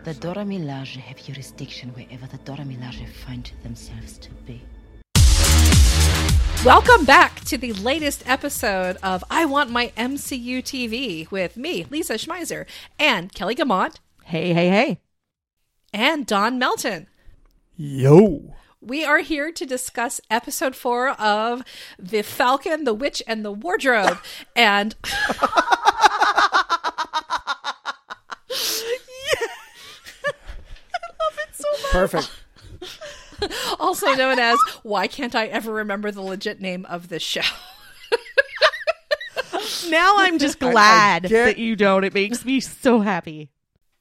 The Dora Milaje have jurisdiction wherever the Dora Milaje find themselves to be. Welcome back to the latest episode of I Want My MCU TV with me, Lisa Schmeiser, and Kelly Gamont. Hey, hey, hey. And Don Melton. Yo. We are here to discuss episode 4 of The Falcon, the Witch, and the Wardrobe. And Perfect. also known as Why Can't I Ever Remember the Legit Name of this show? Now I'm just glad I get- that you don't. It makes me so happy.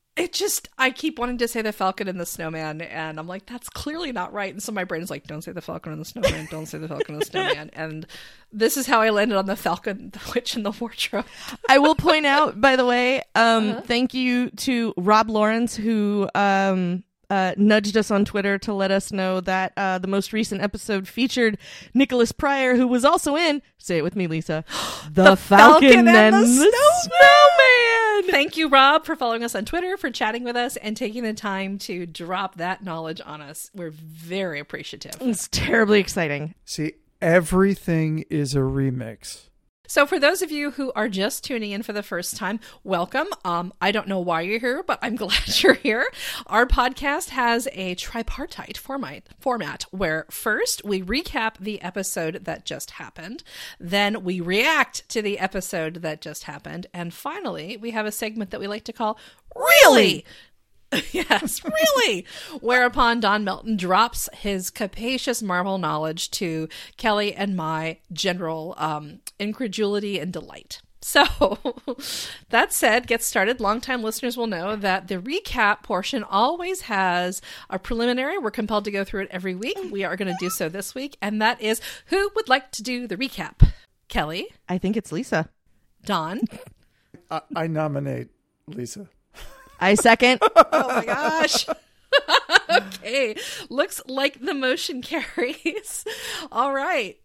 I keep wanting to say the Falcon and the Snowman, and I'm like, that's clearly not right. And so my brain is like, don't say the Falcon and the Snowman, don't say the Falcon and the Snowman. And this is how I landed on the Falcon, the Witch, and the Wardrobe. I will point out, by the way, thank you to Rob Lawrence, who nudged us on Twitter to let us know that the most recent episode featured Nicholas Pryor, who was also in, say it with me, Lisa, the Falcon and the Snowman. Thank you, Rob, for following us on Twitter, for chatting with us, and taking the time to drop that knowledge on us. We're very appreciative. It's terribly exciting. See, everything is a remix. So for those of you who are just tuning in for the first time, welcome. I don't know why you're here, but I'm glad you're here. Our podcast has a tripartite format where first we recap the episode that just happened, then we react to the episode that just happened, and finally we have a segment that we like to call Really? Yes, really. Whereupon Don Melton drops his capacious Marvel knowledge to Kelly and my general incredulity and delight. So, that said, get started. Longtime listeners will know that the recap portion always has a preliminary. We're compelled to go through it every week. We are going to do so this week, and that is, who would like to do the recap? Kelly? I think it's Lisa. Don? I nominate Lisa. I second. Oh my gosh. Okay. Looks like the motion carries. All right.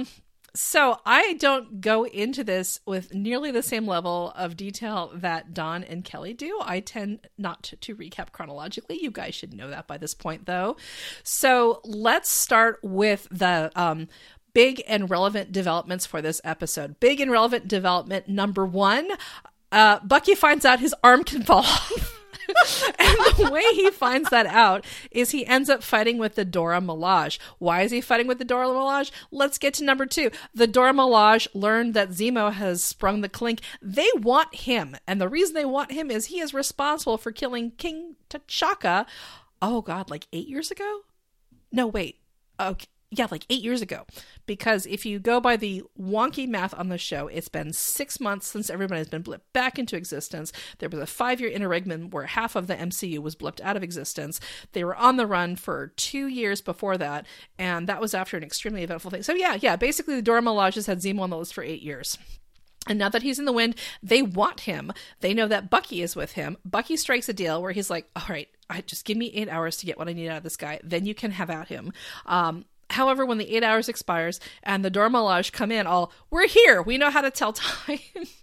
So I don't go into this with nearly the same level of detail that Don and Kelly do. I tend not to recap chronologically. You guys should know that by this point, though. So let's start with the big and relevant developments for this episode. Big and relevant development number 1. Bucky finds out his arm can fall off. And the way he finds that out is he ends up fighting with the Dora Milaje. Why is he fighting with the Dora Milaje? Let's get to number 2. The Dora Milaje learned that Zemo has sprung the clink. They want him. And the reason they want him is he is responsible for killing King T'Chaka. Oh God, like 8 years ago? No, wait. Okay. Yeah, like 8 years ago. Because if you go by the wonky math on the show, it's been 6 months since everybody has been blipped back into existence. There was a 5-year interregnum where half of the MCU was blipped out of existence. They were on the run for 2 years before that, and that was after an extremely eventful thing. So yeah, basically the Dora Milaje has had Zemo on the list for 8 years. And now that he's in the wind, they want him. They know that Bucky is with him. Bucky strikes a deal where he's like, all right, just give me 8 hours to get what I need out of this guy. Then you can have at him. However, when the 8 hours expires and the Dora Milaje come in we're here, we know how to tell time.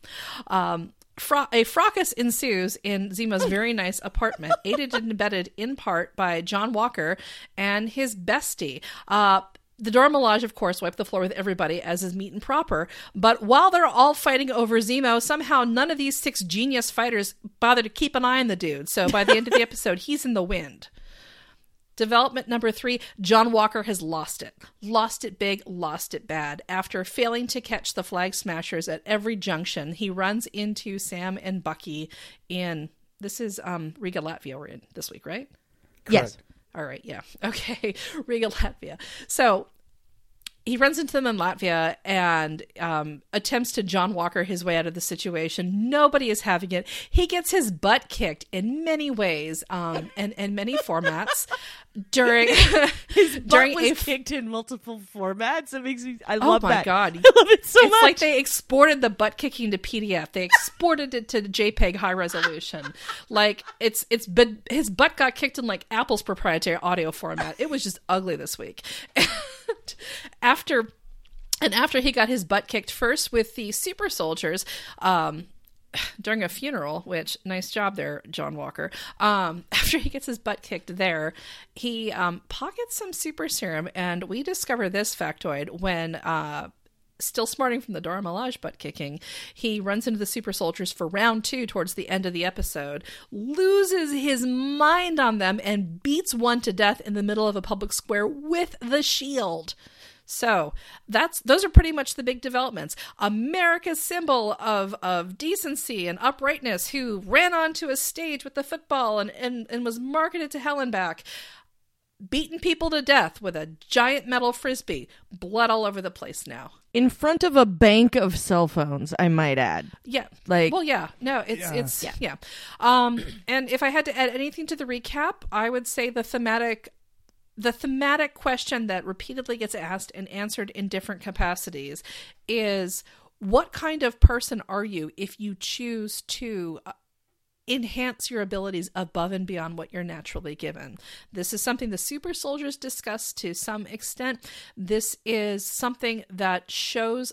A fracas ensues in Zemo's very nice apartment, aided and abetted in part by John Walker and his bestie. The Dora Milaje, of course, wipe the floor with everybody, as is meet and proper. But while they're all fighting over Zemo, somehow none of these 6 genius fighters bother to keep an eye on the dude. So by the end of the episode, he's in the wind. Development number 3, John Walker has lost it. Lost it big, lost it bad. After failing to catch the Flag Smashers at every junction, he runs into Sam and Bucky in, this is Riga, Latvia we're in this week, right? Yes. All right, yeah. Okay, Riga, Latvia. So he runs into them in Latvia and attempts to John Walker his way out of the situation. Nobody is having it. He gets his butt kicked in many ways and many formats. During His butt was kicked in multiple formats. It makes me. I love that. Oh my god! I love it so much. It's like they exported the butt kicking to PDF. They exported it to JPEG high resolution. Like his butt got kicked in like Apple's proprietary audio format. It was just ugly this week. After he got his butt kicked first with the super soldiers, during a funeral, which nice job there, John Walker. After he gets his butt kicked there, he pockets some super serum, and we discover this factoid when still smarting from the Dora Milaje butt kicking, he runs into the super soldiers for round 2 towards the end of the episode, loses his mind on them, and beats one to death in the middle of a public square with the shield. So those are pretty much the big developments. America's symbol of decency and uprightness, who ran onto a stage with the football and was marketed to hell and back, beating people to death with a giant metal frisbee, blood all over the place now. In front of a bank of cell phones, I might add. Yeah. Like, well, yeah. No, it's yeah. And if I had to add anything to the recap, I would say the thematic question that repeatedly gets asked and answered in different capacities is, what kind of person are you if you choose to enhance your abilities above and beyond what you're naturally given? This is something the super soldiers discuss to some extent. This is something that shows,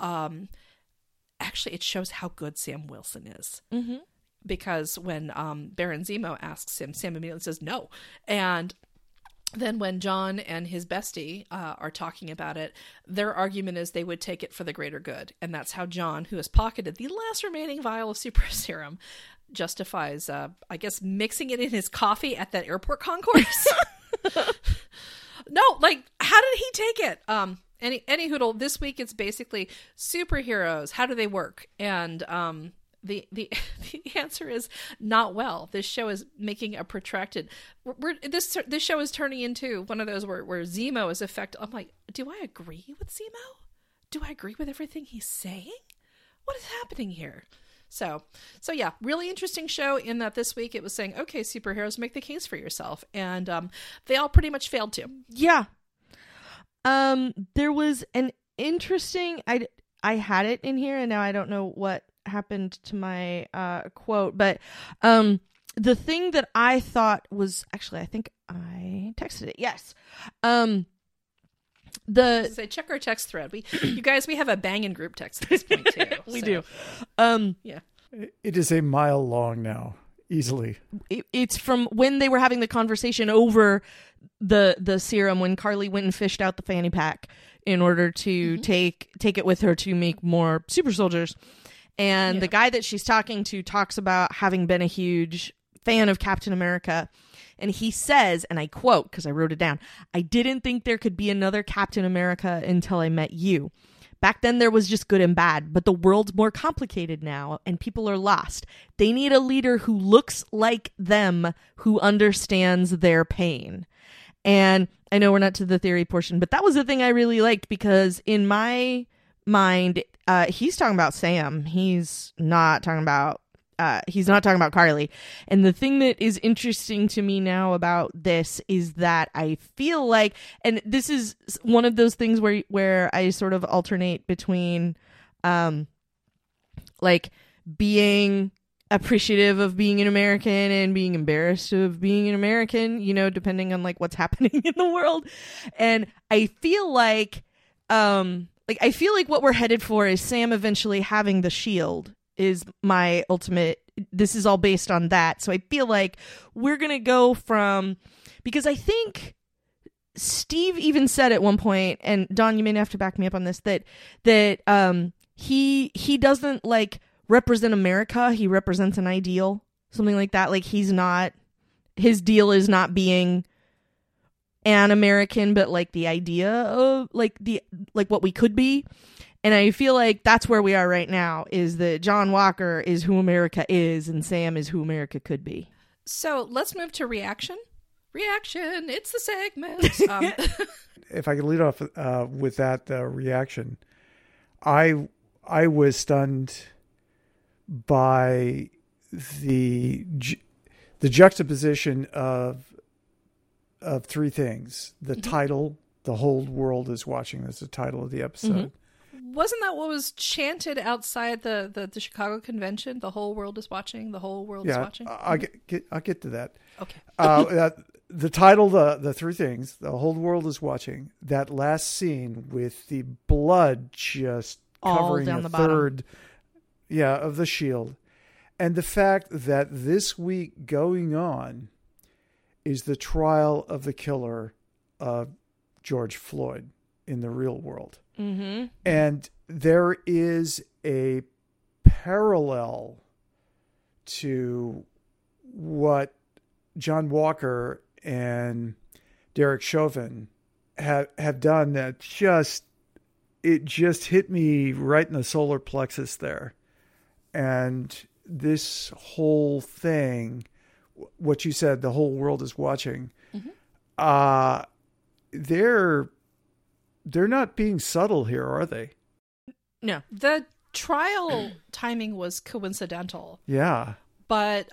actually it shows how good Sam Wilson is. Mm-hmm. Because when Baron Zemo asks him, Sam immediately says no. And then when John and his bestie are talking about it, their argument is they would take it for the greater good. And that's how John, who has pocketed the last remaining vial of super serum, justifies, I guess, mixing it in his coffee at that airport concourse. No, like, how did he take it? Any hoodle, this week it's basically superheroes. How do they work? And the answer is not well. This show is making a protracted. This show is turning into one of those where Zemo is effective. I'm like, do I agree with Zemo? Do I agree with everything he's saying? What is happening here? So yeah, really interesting show in that this week it was saying, okay, superheroes, make the case for yourself. And they all pretty much failed to. Yeah. There was an interesting, I had it in here and now I don't know what happened to my quote, but the thing that I thought was, actually, I think I texted it. Yes. Say check our text thread. You guys, we have a banging group text at this point too. We do. Yeah. It is a mile long now, easily. It's from when they were having the conversation over the serum, when Carly went and fished out the fanny pack in order to take it with her to make more super soldiers. And the guy that she's talking to talks about having been a huge fan of Captain America. And he says, and I quote, because I wrote it down, "I didn't think there could be another Captain America until I met you. Back then there was just good and bad, but the world's more complicated now and people are lost. They need a leader who looks like them, who understands their pain." And I know we're not to the theory portion, but that was the thing I really liked, because in my mind, he's talking about Sam. He's not talking about Carly. And the thing that is interesting to me now about this is that I feel like, and this is one of those things where I sort of alternate between like being appreciative of being an American and being embarrassed of being an American, you know, depending on like what's happening in the world. And I feel like what we're headed for is Sam eventually having the shield is my ultimate. This is all based on that. So I feel like we're going to go from, because I think Steve even said at one point, and Dawn, you may have to back me up on this, that he doesn't like represent America. He represents an ideal, something like that. Like his deal is not being an American, but like the idea of like what we could be. And I feel like that's where we are right now, is that John Walker is who America is and Sam is who America could be. So let's move to reaction. Reaction, it's the segment. If I could lead off with that reaction, I was stunned by the juxtaposition of three things. The title, "The Whole World is Watching." That's the title of the episode. Mm-hmm. Wasn't that what was chanted outside the Chicago convention? The whole world is watching. The whole world is watching. I'll get to that. Okay. The title, the three things, the whole world is watching. That last scene with the blood just all covering down a the third, of the shield, And the fact that this week going on is the trial of the killer of George Floyd in the real world. Mm-hmm. And there is a parallel to what John Walker and Derek Chauvin have done that just hit me right in the solar plexus there. And this whole thing, what you said, the whole world is watching. Mm-hmm. They're not being subtle here, are they? No. The trial timing was coincidental. Yeah. But,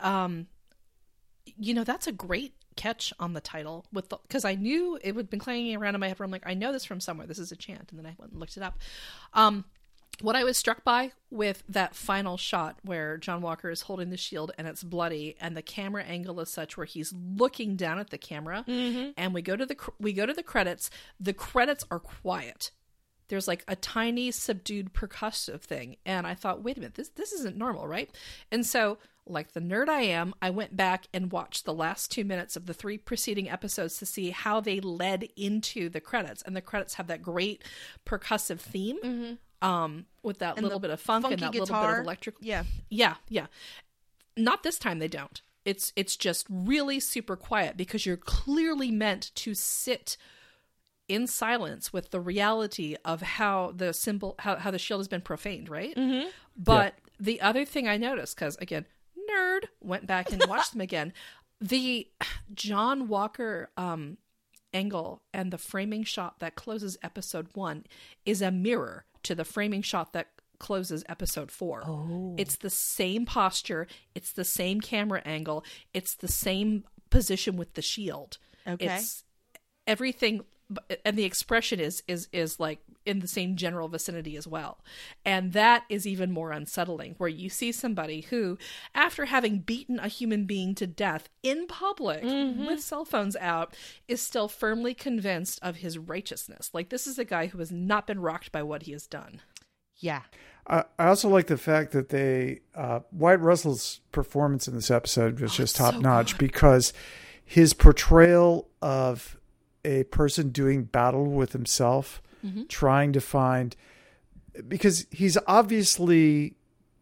that's a great catch on the title because I knew it would been clanging around in my head. I'm like, I know this from somewhere. This is a chant. And then I went and looked it up. What I was struck by with that final shot where John Walker is holding the shield and it's bloody and the camera angle is such where he's looking down at the camera, and we go to the credits. The credits are quiet. There's like a tiny subdued percussive thing. And I thought, wait a minute, this isn't normal, right? And so, like the nerd I am, I went back and watched the last 2 minutes of the 3 preceding episodes to see how they led into the credits. And the credits have that great percussive theme, with that little bit of funk and that guitar. little bit of electric. Yeah. Not this time they don't. It's just really super quiet because you're clearly meant to sit in silence with the reality of how the symbol, how the shield has been profaned, right? Mm-hmm. But the other thing I noticed, because again, nerd, went back and watched them again, the John Walker angle and the framing shot that closes episode 1 is a mirror to the framing shot that closes episode 4. Oh. It's the same posture, it's the same camera angle, it's the same position with the shield. Okay. It's everything, and the expression is like in the same general vicinity as well. And that is even more unsettling, where you see somebody who, after having beaten a human being to death in public with cell phones out, is still firmly convinced of his righteousness. Like, this is a guy who has not been rocked by what he has done. Yeah. I also like the fact that Wyatt Russell's performance in this episode was just top notch, because his portrayal of a person doing battle with himself, trying to find, because he's obviously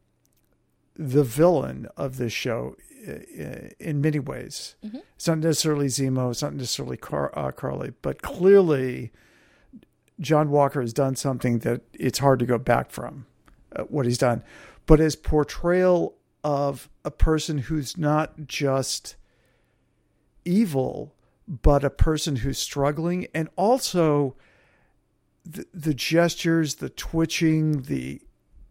the villain of this show in many ways. It's not necessarily Zemo, it's not necessarily Carly, but clearly John Walker has done something that it's hard to go back from, what he's done. But his portrayal of a person who's not just evil, but a person who's struggling, and also the gestures, the twitching, the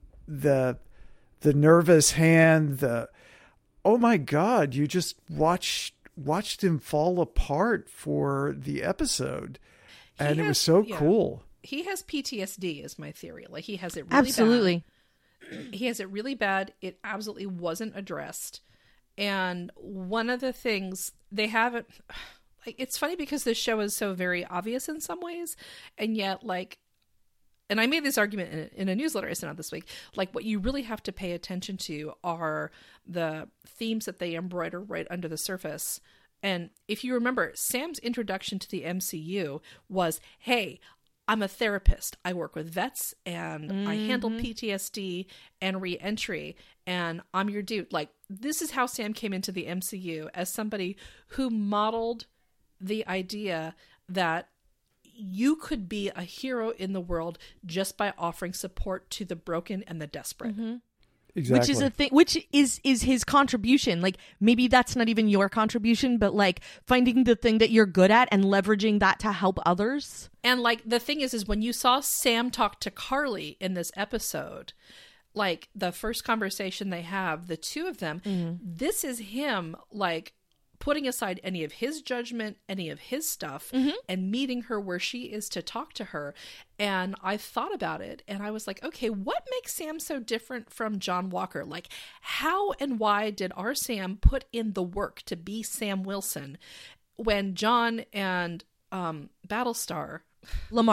nervous hand, oh my God, you just watched him fall apart for the episode. And it was so cool. He has PTSD is my theory. Like, he has it really Absolutely. bad. He has it really bad. It absolutely wasn't addressed. And one of the things they haven't, like, it's funny because this show is so very obvious in some ways, and yet, like, and I made this argument in a newsletter I sent out this week, like, what you really have to pay attention to are the themes that they embroider right under the surface. And if you remember, Sam's introduction to the MCU was, hey, I'm a therapist. I work with vets and I handle PTSD and re-entry, and I'm your dude. Like, this is how Sam came into the MCU, as somebody who modeled the idea that you could be a hero in the world just by offering support to the broken and the desperate. Exactly. Which is a thing, which is his contribution. Like, maybe that's not even your contribution, but like finding the thing that you're good at and leveraging that to help others. And like, the thing is when you saw Sam talk to Carly in this episode, like the first conversation they have, the two of them, this is him like putting aside any of his judgment, any of his stuff, and meeting her where she is to talk to her. And I thought about it and I was like, okay, what makes Sam so different from John Walker? Like, how and why did our Sam put in the work to be Sam Wilson when John and Battlestar Lamar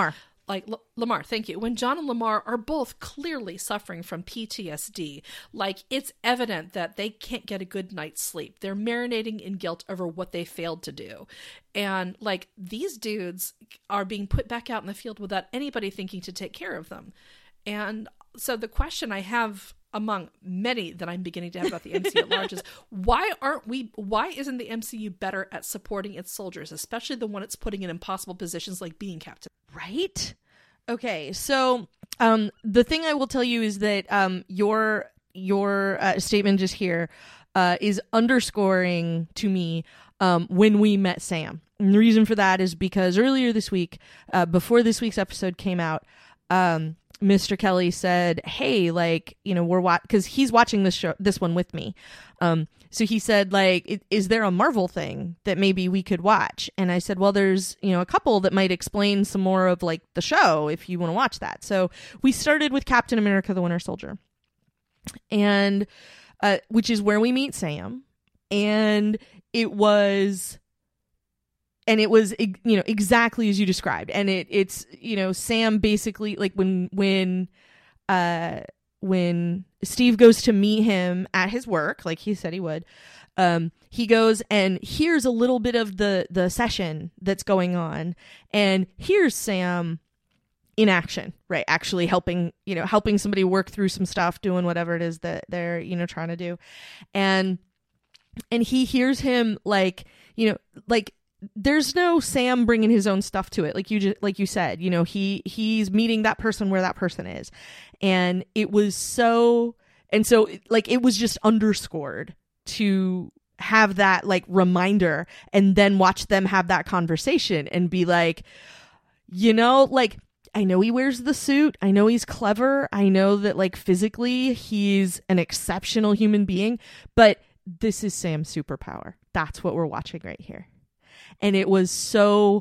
Lamar, thank you. When John and Lamar are both clearly suffering from PTSD, like it's evident that they can't get a good night's sleep. They're marinating in guilt over what they failed to do. And like these dudes are being put back out in the field without anybody thinking to take care of them. And so the question I have among many that I'm beginning to have about the MCU at large is why isn't the MCU better at supporting its soldiers, especially the one it's putting in impossible positions like being captain? Right? Okay, so the thing I will tell you is that your statement just here is underscoring to me when we met Sam. And the reason for that is because earlier this week, before this week's episode came out, Mr. Kelly said, hey, like, you know, because he's watching this one with me. So he said, like, is there a Marvel thing that maybe we could watch? And I said, well, there's, you know, a couple that might explain some more of like the show if you want to watch that. So we started with Captain America, the Winter Soldier, and which is where we meet Sam. And it was, you know, exactly as you described. And it's, you know, Sam basically, like when Steve goes to meet him at his work, like he said he would, he goes and here's a little bit of the session that's going on. And here's Sam in action, right? Actually helping somebody work through some stuff, doing whatever it is that they're, you know, trying to do. And he hears him like, you know, like, there's no Sam bringing his own stuff to it. Like you said, you know, he's meeting that person where that person is. And it was so like, it was just underscored to have that like reminder and then watch them have that conversation and be like, you know, like, I know he wears the suit. I know he's clever. I know that like physically he's an exceptional human being, but this is Sam's superpower. That's what we're watching right here. And it was so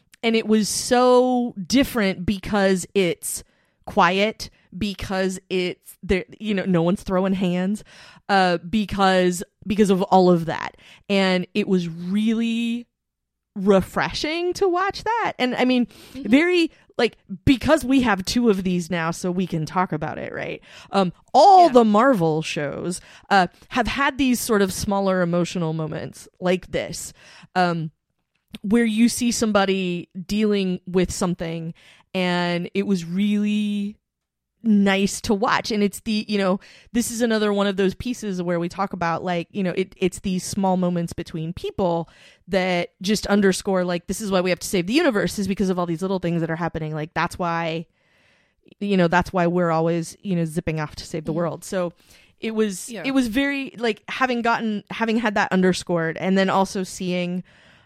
different because it's quiet, because it's there, you know, no one's throwing hands, because of all of that. And it was really refreshing to watch that. And I mean, very like, because we have two of these now, so we can talk about it, right? The Marvel shows have had these sort of smaller emotional moments like this, where you see somebody dealing with something and it was really nice to watch. And it's the, you know, this is another one of those pieces where we talk about like, you know, it's these small moments between people that just underscore like, this is why we have to save the universe, is because of all these little things that are happening. Like that's why we're always, you know, zipping off to save the world. So it was very like having had that underscored, and then also seeing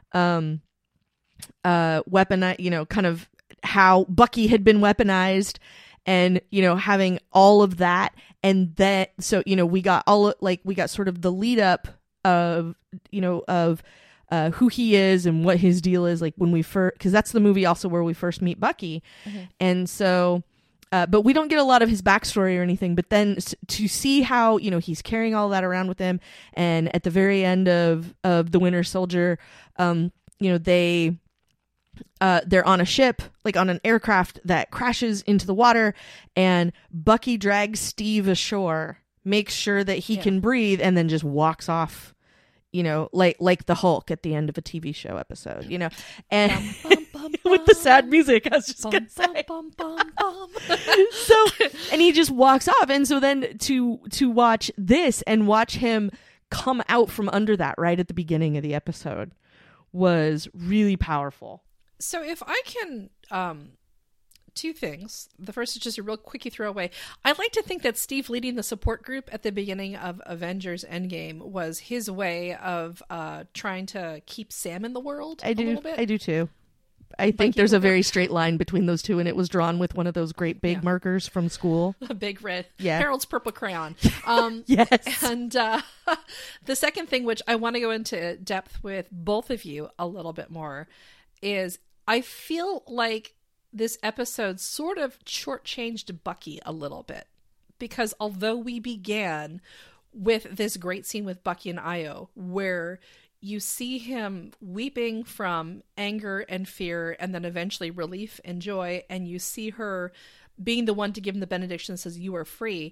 weaponize, you know, kind of how Bucky had been weaponized, and, you know, having all of that. And that, so, you know, we got sort of the lead up of, you know, of who he is and what his deal is, like when we first, because that's the movie also where we first meet Bucky. Mm-hmm. And so but we don't get a lot of his backstory or anything, but then to see how, you know, he's carrying all that around with him, and at the very end of the Winter Soldier, you know, they're on a ship, like on an aircraft that crashes into the water, and Bucky drags Steve ashore, makes sure that he can breathe, and then just walks off, you know, like the Hulk at the end of a TV show episode, you know, and with the sad music, I was just gonna say. So, and he just walks off, and so then to watch this and watch him come out from under that right at the beginning of the episode was really powerful. So if I can, two things. The first is just a real quickie throwaway. I like to think that Steve leading the support group at the beginning of Avengers Endgame was his way of trying to keep Sam in the world a little bit. I do too. I think there's a very straight line between those two, and it was drawn with one of those great big markers from school. A big red. Yeah. Harold's purple crayon. Yes. And the second thing, which I want to go into depth with both of you a little bit more, is I feel like this episode sort of shortchanged Bucky a little bit, because although we began with this great scene with Bucky and Io, where you see him weeping from anger and fear, and then eventually relief and joy, and you see her being the one to give him the benediction that says, "You are free."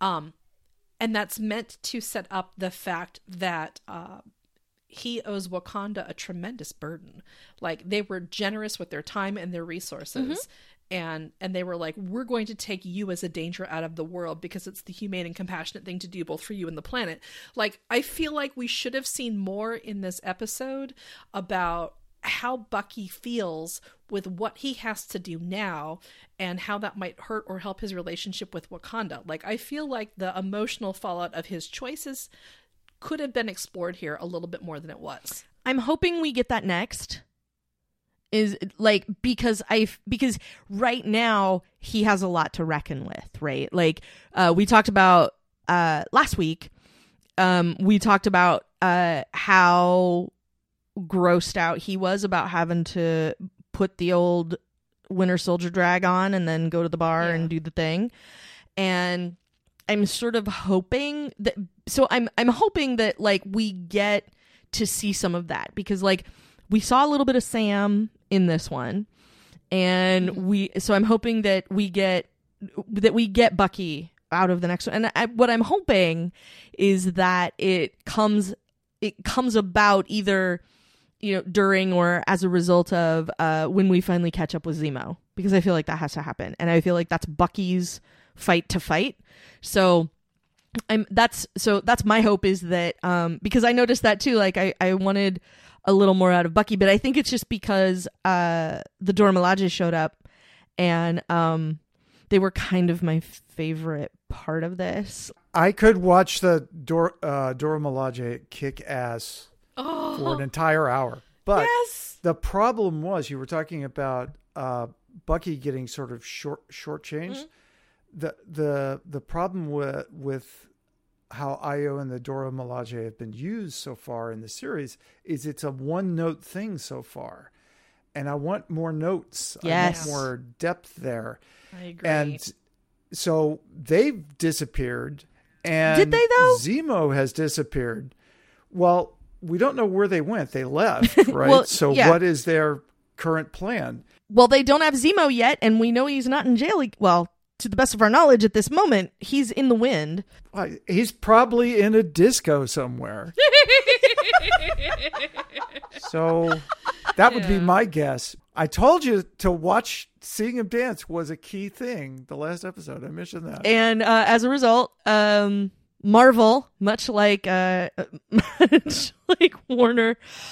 And that's meant to set up the fact that he owes Wakanda a tremendous burden. Like, they were generous with their time and their resources. And they were like, we're going to take you as a danger out of the world because it's the humane and compassionate thing to do, both for you and the planet. Like, I feel like we should have seen more in this episode about how Bucky feels with what he has to do now and how that might hurt or help his relationship with Wakanda. Like, I feel like the emotional fallout of his choices could have been explored here a little bit more than it was. I'm hoping we get that next. Is like, because right now he has a lot to reckon with, right? Like, we talked about last week, we talked about how grossed out he was about having to put the old Winter Soldier drag on and then go to the bar and do the thing. And I'm sort of hoping that, so I'm hoping that, like, we get to see some of that, because, like, we saw a little bit of Sam in this one, and so I'm hoping that we get Bucky out of the next one. And what I'm hoping is that it comes about either, you know, during or as a result of when we finally catch up with Zemo, because I feel like that has to happen, and I feel like that's Bucky's fight to fight. So that's my hope, is that because I noticed that too, like I wanted a little more out of Bucky, but I think it's just because the Dora Milaje showed up, and they were kind of my favorite part of this. I could watch the Dora Milaje kick ass for an entire hour, but the problem was, you were talking about Bucky getting sort of shortchanged. The problem with how Io and the Dora Milaje have been used so far in the series is it's a one note thing so far, and I want more notes. Yes. I want more depth there. I agree. And so they've disappeared, and did they though? Zemo has disappeared. Well, we don't know where they went. They left, right? Well, so yeah. What is their current plan? Well, they don't have Zemo yet, and we know he's not in jail. Well, to the best of our knowledge at this moment, he's in the wind. He's probably in a disco somewhere. So that would be my guess. I told you to watch seeing him dance was a key thing the last episode. I mentioned that. And as a result, Marvel, much like Warner,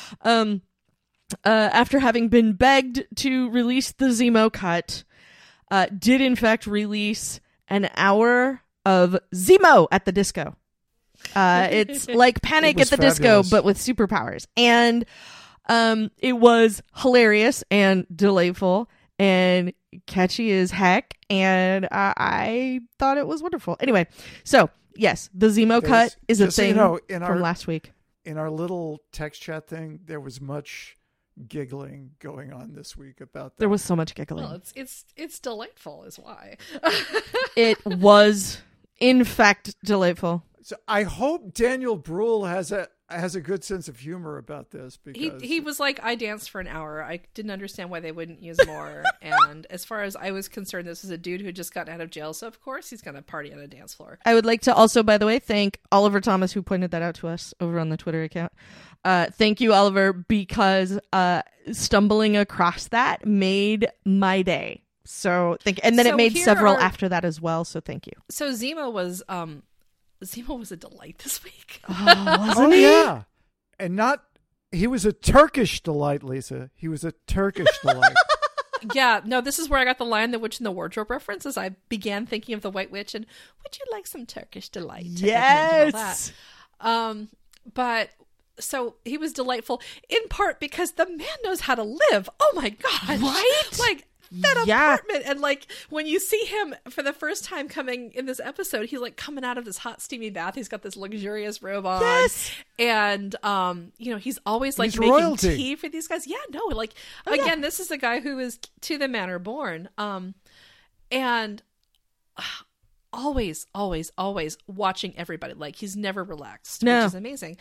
after having been begged to release the Zemo cut, did in fact release an hour of Zemo at the disco. It's like Panic at the Disco, but with superpowers. And it was hilarious and delightful and catchy as heck. And I thought it was wonderful. Anyway, so yes, the Zemo cut is a thing from last week. In our little text chat thing, there was much giggling going on this week about that. There was so much giggling. Well, it's delightful is why. It was in fact delightful. So I hope Daniel Bruhl has a good sense of humor about this, because he was like, I danced for an hour. I didn't understand why they wouldn't use more. And as far as I was concerned, this is a dude who just got out of jail, so of course he's going to party on a dance floor. I would like to also, by the way, thank Oliver Thomas, who pointed that out to us over on the Twitter account. Thank you, Oliver, because stumbling across that made my day. So and then it made several after that as well. So thank you. So Zemo was a delight this week. Wasn't he? Yeah, and he was a Turkish delight, Lisa. He was a Turkish delight. Yeah, no, this is where I got the Lion, the Witch, and the Wardrobe reference, as I began thinking of the White Witch and would you like some Turkish delight? Yes. But so he was delightful in part because the man knows how to live. Oh my God. Right? Like that apartment. And like when you see him for the first time coming in this episode, he's like coming out of this hot steamy bath. He's got this luxurious robe on. Yes. And he's always like he's making royalty. tea for these guys. Yeah, no, like again, this is a guy who is to the manner born. And always watching everybody. Like, he's never relaxed, No. which is amazing.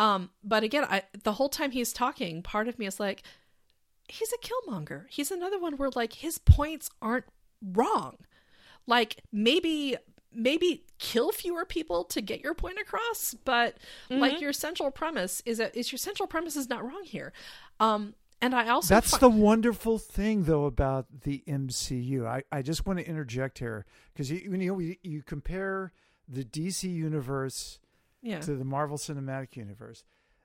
But again, the whole time he's talking, part of me is like, he's a Killmonger. He's another one where, like, his points aren't wrong. Like, maybe kill fewer people to get your point across, but like, your central premise is not wrong here. And I also that's the wonderful thing, though, about the MCU. I just want to interject here, because you compare the DC universe to the Marvel Cinematic Universe.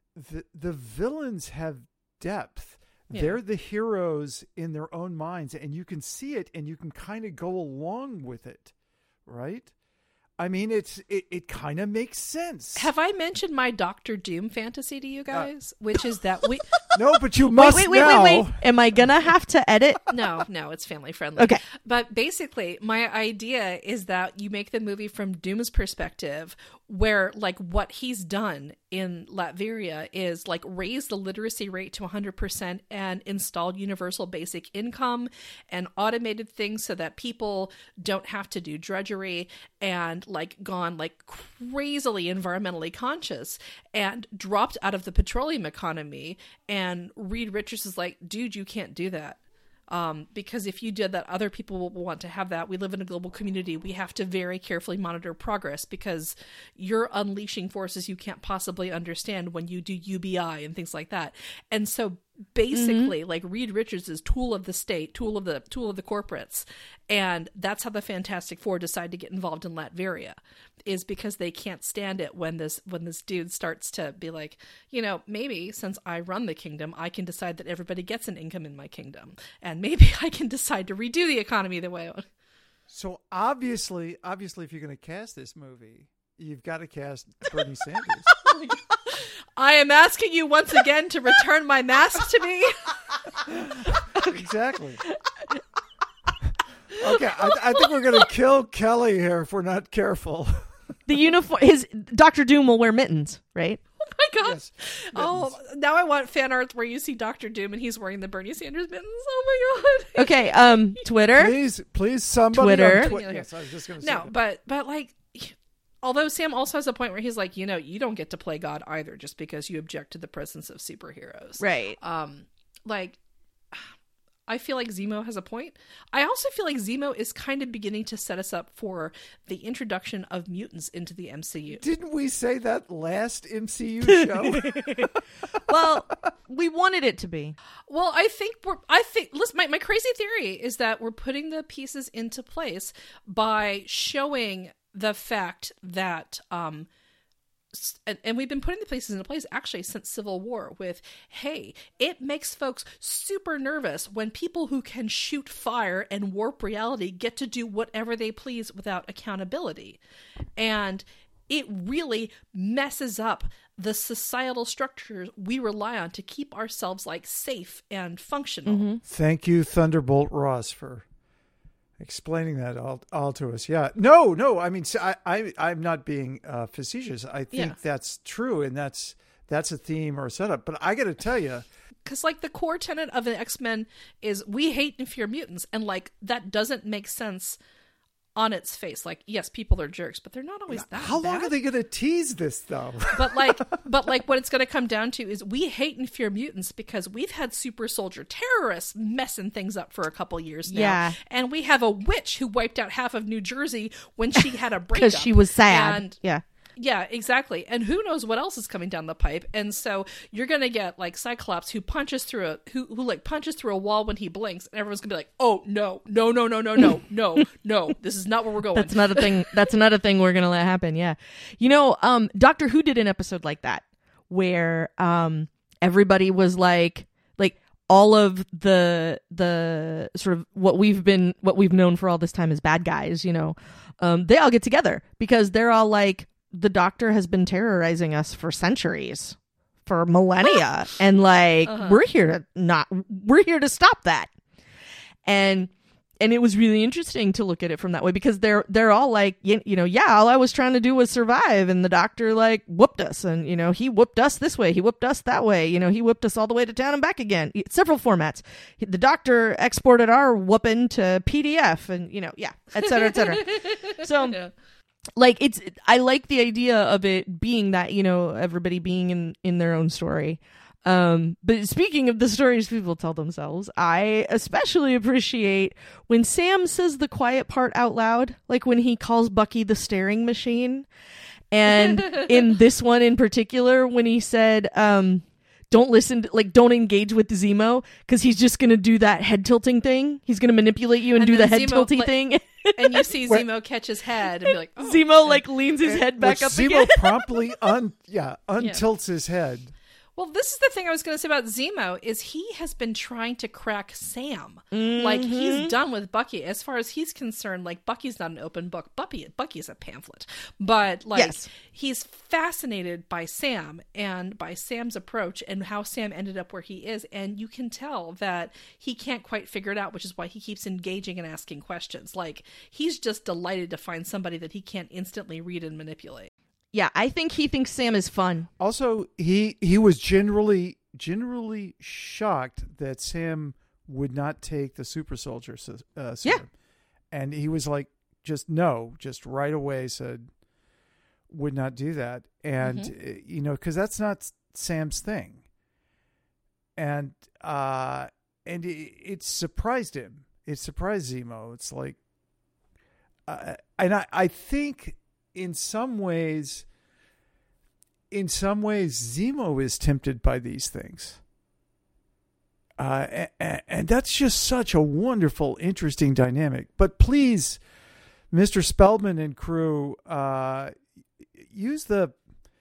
The villains have depth. Yeah. They're the heroes in their own minds, and you can see it, and you can kind of go along with it, right? I mean, it kind of makes sense. Have I mentioned my Doctor Doom fantasy to you guys? Which is that we... No, but you must wait. Am I going to have to edit? No, it's family friendly. Okay. But basically, my idea is that you make the movie from Doom's perspective, where, like, what he's done in Latveria is, like, raise the literacy rate to 100% and installed universal basic income and automated things so that people don't have to do drudgery, and, like, gone, like, crazily environmentally conscious and dropped out of the petroleum economy. And Reed Richards is like, dude, you can't do that. Because if you did that, other people will want to have that. We live in a global community. We have to very carefully monitor progress, because you're unleashing forces you can't possibly understand when you do UBI and things like that. And so basically, like, Reed Richards is tool of the state, tool of the corporates. And that's how the Fantastic Four decide to get involved in Latveria, is because they can't stand it when this dude starts to be like, maybe since I run the kingdom, I can decide that everybody gets an income in my kingdom, and maybe I can decide to redo the economy the way I want. So obviously, if you're going to cast this movie, you've got to cast Bernie Sanders. I am asking you once again to return my mask to me. Exactly. Okay, I think we're going to kill Kelly here if we're not careful. The uniform, his Dr. Doom will wear mittens, right? Oh my god! Yes, oh, now I want fan art where you see Dr. Doom and he's wearing the Bernie Sanders mittens. Oh my god! Okay, Twitter. Please, somebody Twitter. on Twitter. Yes, I was just going to say. No, but like, although Sam also has a point where he's like, you don't get to play God either, just because you object to the presence of superheroes, right? Like, I feel like Zemo has a point. I also feel like Zemo is kind of beginning to set us up for the introduction of mutants into the MCU. Didn't we say that last MCU show? Well, we wanted it to be. Well, I think listen, my crazy theory is that we're putting the pieces into place by showing the fact that and we've been putting the places into place actually since Civil War with, hey, it makes folks super nervous when people who can shoot fire and warp reality get to do whatever they please without accountability. And it really messes up the societal structures we rely on to keep ourselves, like, safe and functional. Mm-hmm. Thank you, Thunderbolt Ross, for explaining that all to us. Yeah. No. I mean, I'm not being facetious. I think that's true, and that's a theme or a setup. But I got to tell you, because, like, the core tenet of the X-Men is we hate and fear mutants, and, like, that doesn't make sense on its face. Like, yes, people are jerks, but they're not always that How long bad. are they going to tease this, though? But what it's going to come down to is we hate and fear mutants because we've had super soldier terrorists messing things up for a couple years now. Yeah. And we have a witch who wiped out half of New Jersey when she had a breakup. Because she was sad. And yeah, exactly. And who knows what else is coming down the pipe. And so you're going to get, like, Cyclops who punches through who punches through a wall when he blinks, and everyone's going to be like, "Oh, no, this is not where we're going." That's another thing. That's another thing we're going to let happen. Yeah. Doctor Who did an episode like that where everybody was like all of the sort of what we've known for all this time as bad guys, they all get together because they're all like, the Doctor has been terrorizing us for centuries, for millennia, and like we're here to stop that. And it was really interesting to look at it from that way, because they're all like, all I was trying to do was survive, and the doctor like whooped us, and he whooped us this way, he whooped us that way, he whooped us all the way to town and back again. Several formats. The doctor exported our whooping to PDF, and et cetera, et cetera. So Yeah. like I like the idea of it being that, everybody being in their own story. But speaking of the stories people tell themselves, I especially appreciate when Sam says the quiet part out loud, like when he calls Bucky the staring machine. And in this one in particular, when he said, don't engage with Zemo, because he's just going to do that head tilting thing. He's going to manipulate you and do the head tilting thing. And you see Zemo catch his head and be like, oh. Zemo leans his head back up Zemo again. promptly untilts his head. Well, this is the thing I was going to say about Zemo, is he has been trying to crack Sam. Like, he's done with Bucky. As far as he's concerned, like, Bucky's not an open book. Bucky's a pamphlet. But, like, yes. He's fascinated by Sam and by Sam's approach and how Sam ended up where he is. And you can tell that he can't quite figure it out, which is why he keeps engaging and asking questions. Like, he's just delighted to find somebody that he can't instantly read and manipulate. Yeah, I think he thinks Sam is fun. Also, he was generally shocked that Sam would not take the super soldier serum. Yeah. And he was like, just right away said, would not do that. And, because that's not Sam's thing. And it surprised him. It surprised Zemo. It's like, and I think in some ways, Zemo is tempted by these things. And that's just such a wonderful, interesting dynamic. But please, Mr. Spellman and crew, use the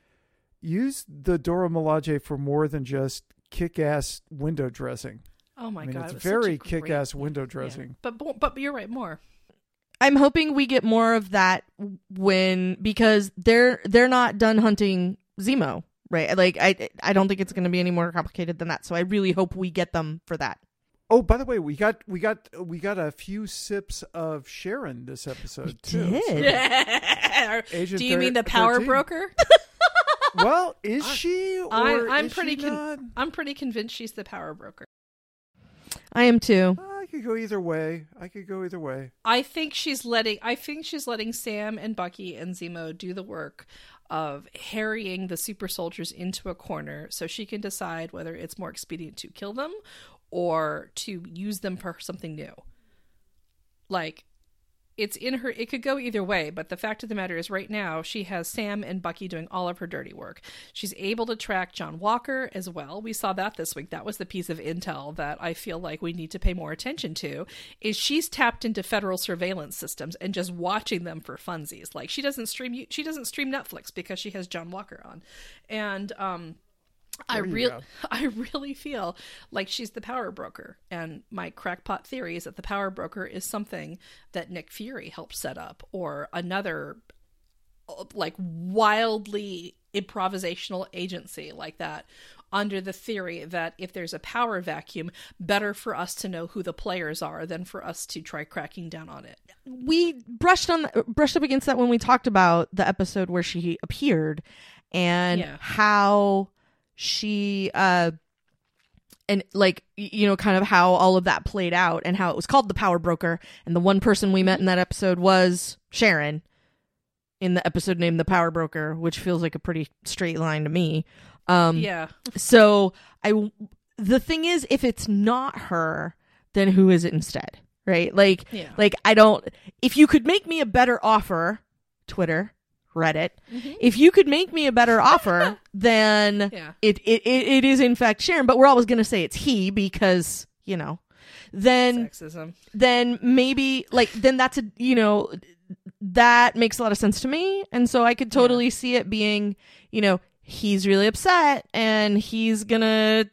Dora Milaje for more than just kick-ass window dressing. Oh my God. It's it was very such a great- kick-ass window dressing. Yeah. But you're right, more. I'm hoping we get more of that because they're not done hunting Zemo, right? Like I don't think it's going to be any more complicated than that. So I really hope we get them for that. Oh, by the way, we got a few sips of Sharon this episode too. Did. Agent Do you mean the power 13. broker? Well, is she? Or I'm is pretty she not? I'm pretty convinced she's the power broker. I am too. I could go either way. I think she's letting Sam and Bucky and Zemo do the work of harrying the super soldiers into a corner so she can decide whether it's more expedient to kill them or to use them for something new. Like, it's in her, it could go either way, but the fact of the matter is right now she has Sam and Bucky doing all of her dirty work. She's able to track John Walker as well. We saw that this week. That was the piece of intel that I feel like we need to pay more attention to, is she's tapped into federal surveillance systems and just watching them for funsies. Like, she doesn't stream Netflix because she has John Walker on. And I really feel like she's the power broker, and my crackpot theory is that the power broker is something that Nick Fury helped set up, or another like wildly improvisational agency like that, under the theory that if there's a power vacuum, better for us to know who the players are than for us to try cracking down on it. We brushed up against that when we talked about the episode where she appeared and how she and like, you know, kind of how all of that played out and how it was called the power broker, and the one person we met in that episode was Sharon in the episode named The Power Broker, which feels like a pretty straight line to me. So the thing is, if it's not her, then who is it instead? Right? Like, if you could make me a better offer, Twitter, Reddit, if you could make me a better offer, then it is in fact Sharon, but we're always going to say it's he because, you know, then sexism. Then maybe then that's that makes a lot of sense to me. And so I could totally see it being, you know, he's really upset and he's gonna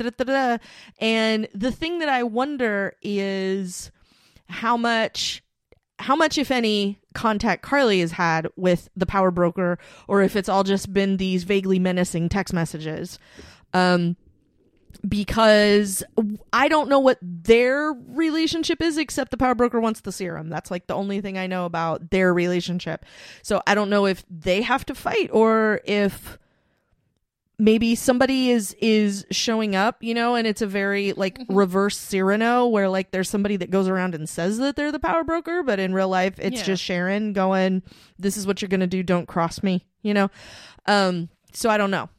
and the thing that I wonder is how much if any contact Carly has had with the power broker, or if it's all just been these vaguely menacing text messages. because I don't know what their relationship is, except the power broker wants the serum. That's like the only thing I know about their relationship. So I don't know if they have to fight, or if maybe somebody is showing up, you know, and it's a very like reverse Cyrano, where like there's somebody that goes around and says that they're the power broker, but in real life it's just Sharon going, this is what you're gonna do, don't cross me, you know. So I don't know.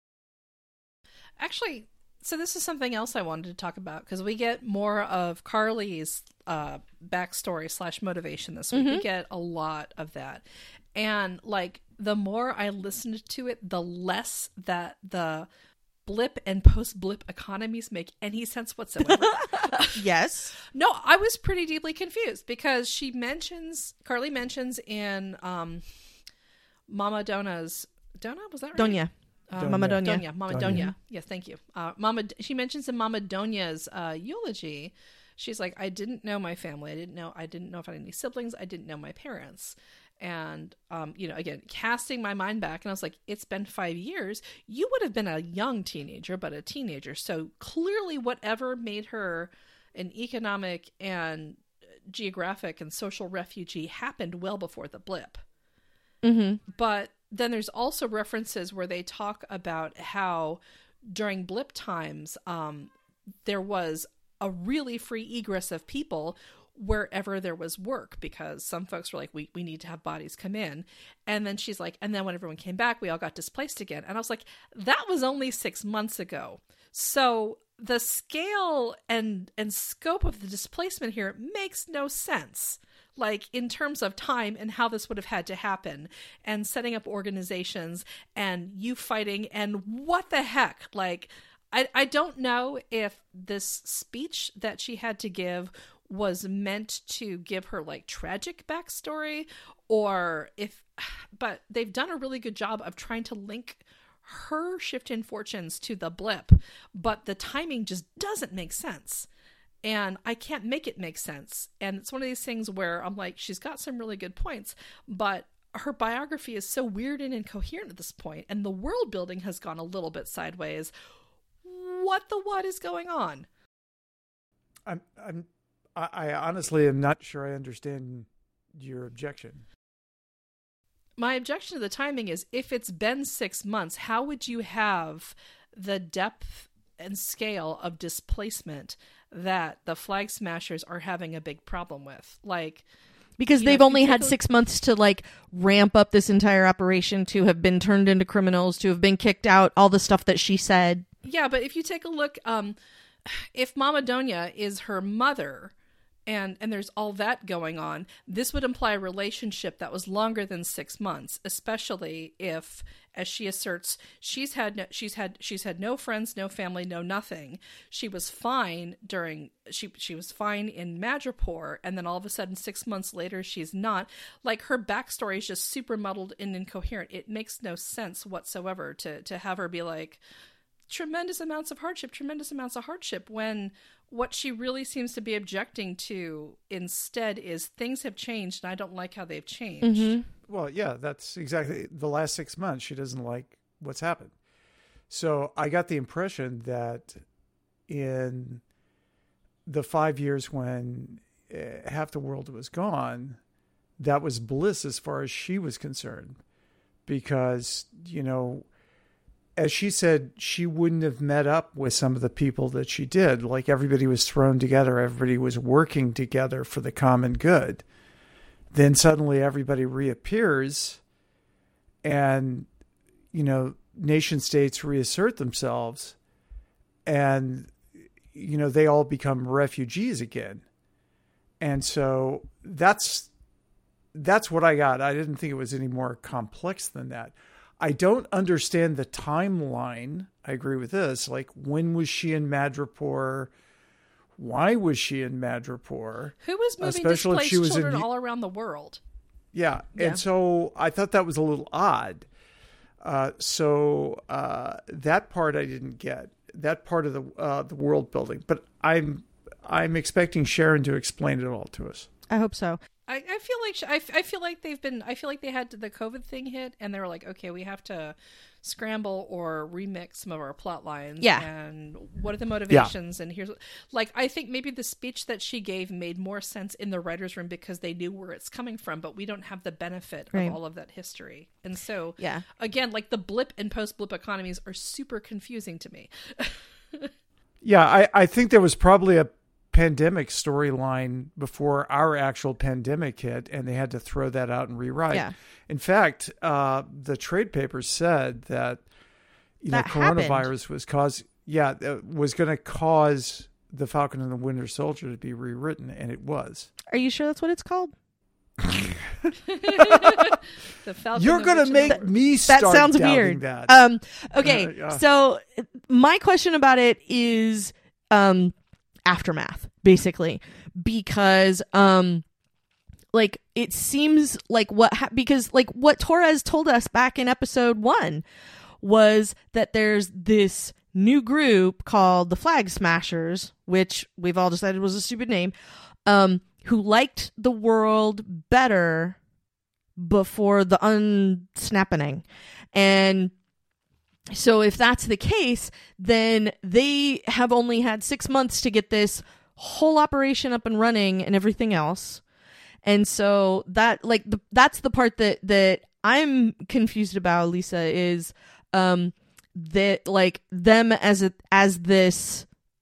Actually, so this is something else I wanted to talk about, because we get more of Carly's backstory / motivation this week. We get a lot of that. And like the more I listened to it, the less that the blip and post-blip economies make any sense whatsoever. Yes. No, I was pretty deeply confused, because Carly mentions in Mama Dona's, Dona, was that right? Donya. Mama Donya. Mama Donya. Yes, thank you. She mentions in Mama Donya's eulogy, she's like, I didn't know my family. I didn't know if I had any siblings. I didn't know my parents. And, you know, again, casting my mind back, and I was like, it's been 5 years. You would have been a young teenager, but a teenager. So clearly whatever made her an economic and geographic and social refugee happened well before the blip. But then there's also references where they talk about how during blip times, there was a really free egress of people wherever there was work, because some folks were like, we need to have bodies come in. And then she's like, and then when everyone came back, we all got displaced again. And I was like, that was only 6 months ago. So the scale and scope of the displacement here makes no sense. Like in terms of time and how this would have had to happen, and setting up organizations and you fighting and what the heck. Like, I don't know if this speech that she had to give was meant to give her like tragic backstory, or but they've done a really good job of trying to link her shift in fortunes to the blip, but the timing just doesn't make sense. And I can't make it make sense. And it's one of these things where I'm like, she's got some really good points, but her biography is so weird and incoherent at this point, and the world building has gone a little bit sideways. What is going on? I honestly am not sure I understand your objection. My objection to the timing is, if it's been 6 months, how would you have the depth and scale of displacement that the Flag Smashers are having a big problem with? Like, because they've only had 6 months to like ramp up this entire operation, to have been turned into criminals, to have been kicked out, all the stuff that she said. Yeah, but if you take a look, if Mama Donya is her mother, and there's all that going on, this would imply a relationship that was longer than 6 months, especially if, as she asserts, she's had no friends, no family, no nothing. She was fine she was fine in Madripoor, and then all of a sudden 6 months later she's not. Like, her backstory is just super muddled and incoherent. It makes no sense whatsoever to have her be like, tremendous amounts of hardship, when what she really seems to be objecting to instead is things have changed and I don't like how they've changed. Mm-hmm. Well, yeah, that's exactly the last 6 months. She doesn't like what's happened. So I got the impression that in the 5 years when half the world was gone, that was bliss as far as she was concerned, because, you know, as she said, she wouldn't have met up with some of the people that she did. Like, everybody was thrown together. Everybody was working together for the common good. Then suddenly everybody reappears and, you know, nation states reassert themselves, and, you know, they all become refugees again. And so that's what I got. I didn't think it was any more complex than that. I don't understand the timeline. I agree with this. Like, when was she in Madripoor? Why was she in Madripoor? Who was moving displaced children all around the world? Yeah. And so I thought that was a little odd. So that part I didn't get. That part of the world building. But I'm expecting Sharon to explain it all to us. I hope so. I feel like I feel like they had the COVID thing hit, and they were like, okay, we have to scramble or remix some of our plot lines. Yeah. And what are the motivations? And here's like, I think maybe the speech that she gave made more sense in the writer's room because they knew where it's coming from, but we don't have the benefit Right. of all of that history. And so, Yeah. again, like the blip and post-blip economies are super confusing to me. Yeah, I think there was probably a pandemic storyline before our actual pandemic hit, and they had to throw that out and rewrite. Yeah. In fact, the trade papers said that That happened. coronavirus was going to cause the Falcon and the Winter Soldier to be rewritten, and it was. Are you sure that's what it's called? The Falcon You're and going to Winter make Soldier. me That start sounds doubting weird. that. Okay, Yeah. so my question about it is aftermath, basically, because like it seems like because like what Torres told us back in episode 1 was that there's this new group called the Flag Smashers, which we've all decided was a stupid name, who liked the world better before the unsnapping. And so if that's the case, then they have only had 6 months to get this whole operation up and running and everything else. And so that that's the part that I'm confused about, Lisa, is that like them as this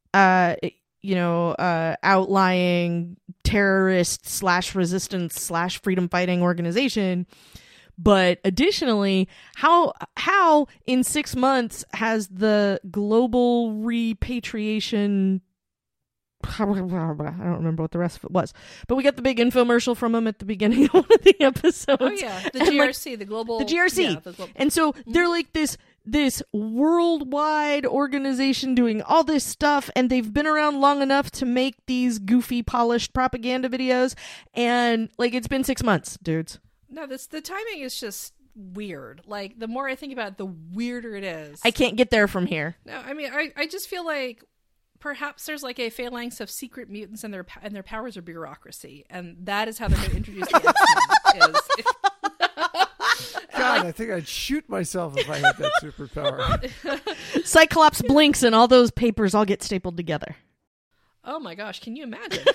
outlying terrorist / resistance / freedom fighting organization. But additionally, how in 6 months has the global repatriation, I don't remember what the rest of it was, but we got the big infomercial from them at the beginning of one of the episodes. Oh yeah, the And, like, GRC, the global, the GRC. yeah, the global. And so they're like this worldwide organization doing all this stuff, and they've been around long enough to make these goofy, polished propaganda videos, and like it's been 6 months, dudes. No, the timing is just weird. Like the more I think about it, the weirder it is. I can't get there from here. No, I mean, I just feel like perhaps there's like a phalanx of secret mutants, and their powers are bureaucracy, and that is how they're going to introduce the X-Men. God, I think I'd shoot myself if I had that superpower. Cyclops blinks, and all those papers all get stapled together. Oh my gosh, can you imagine?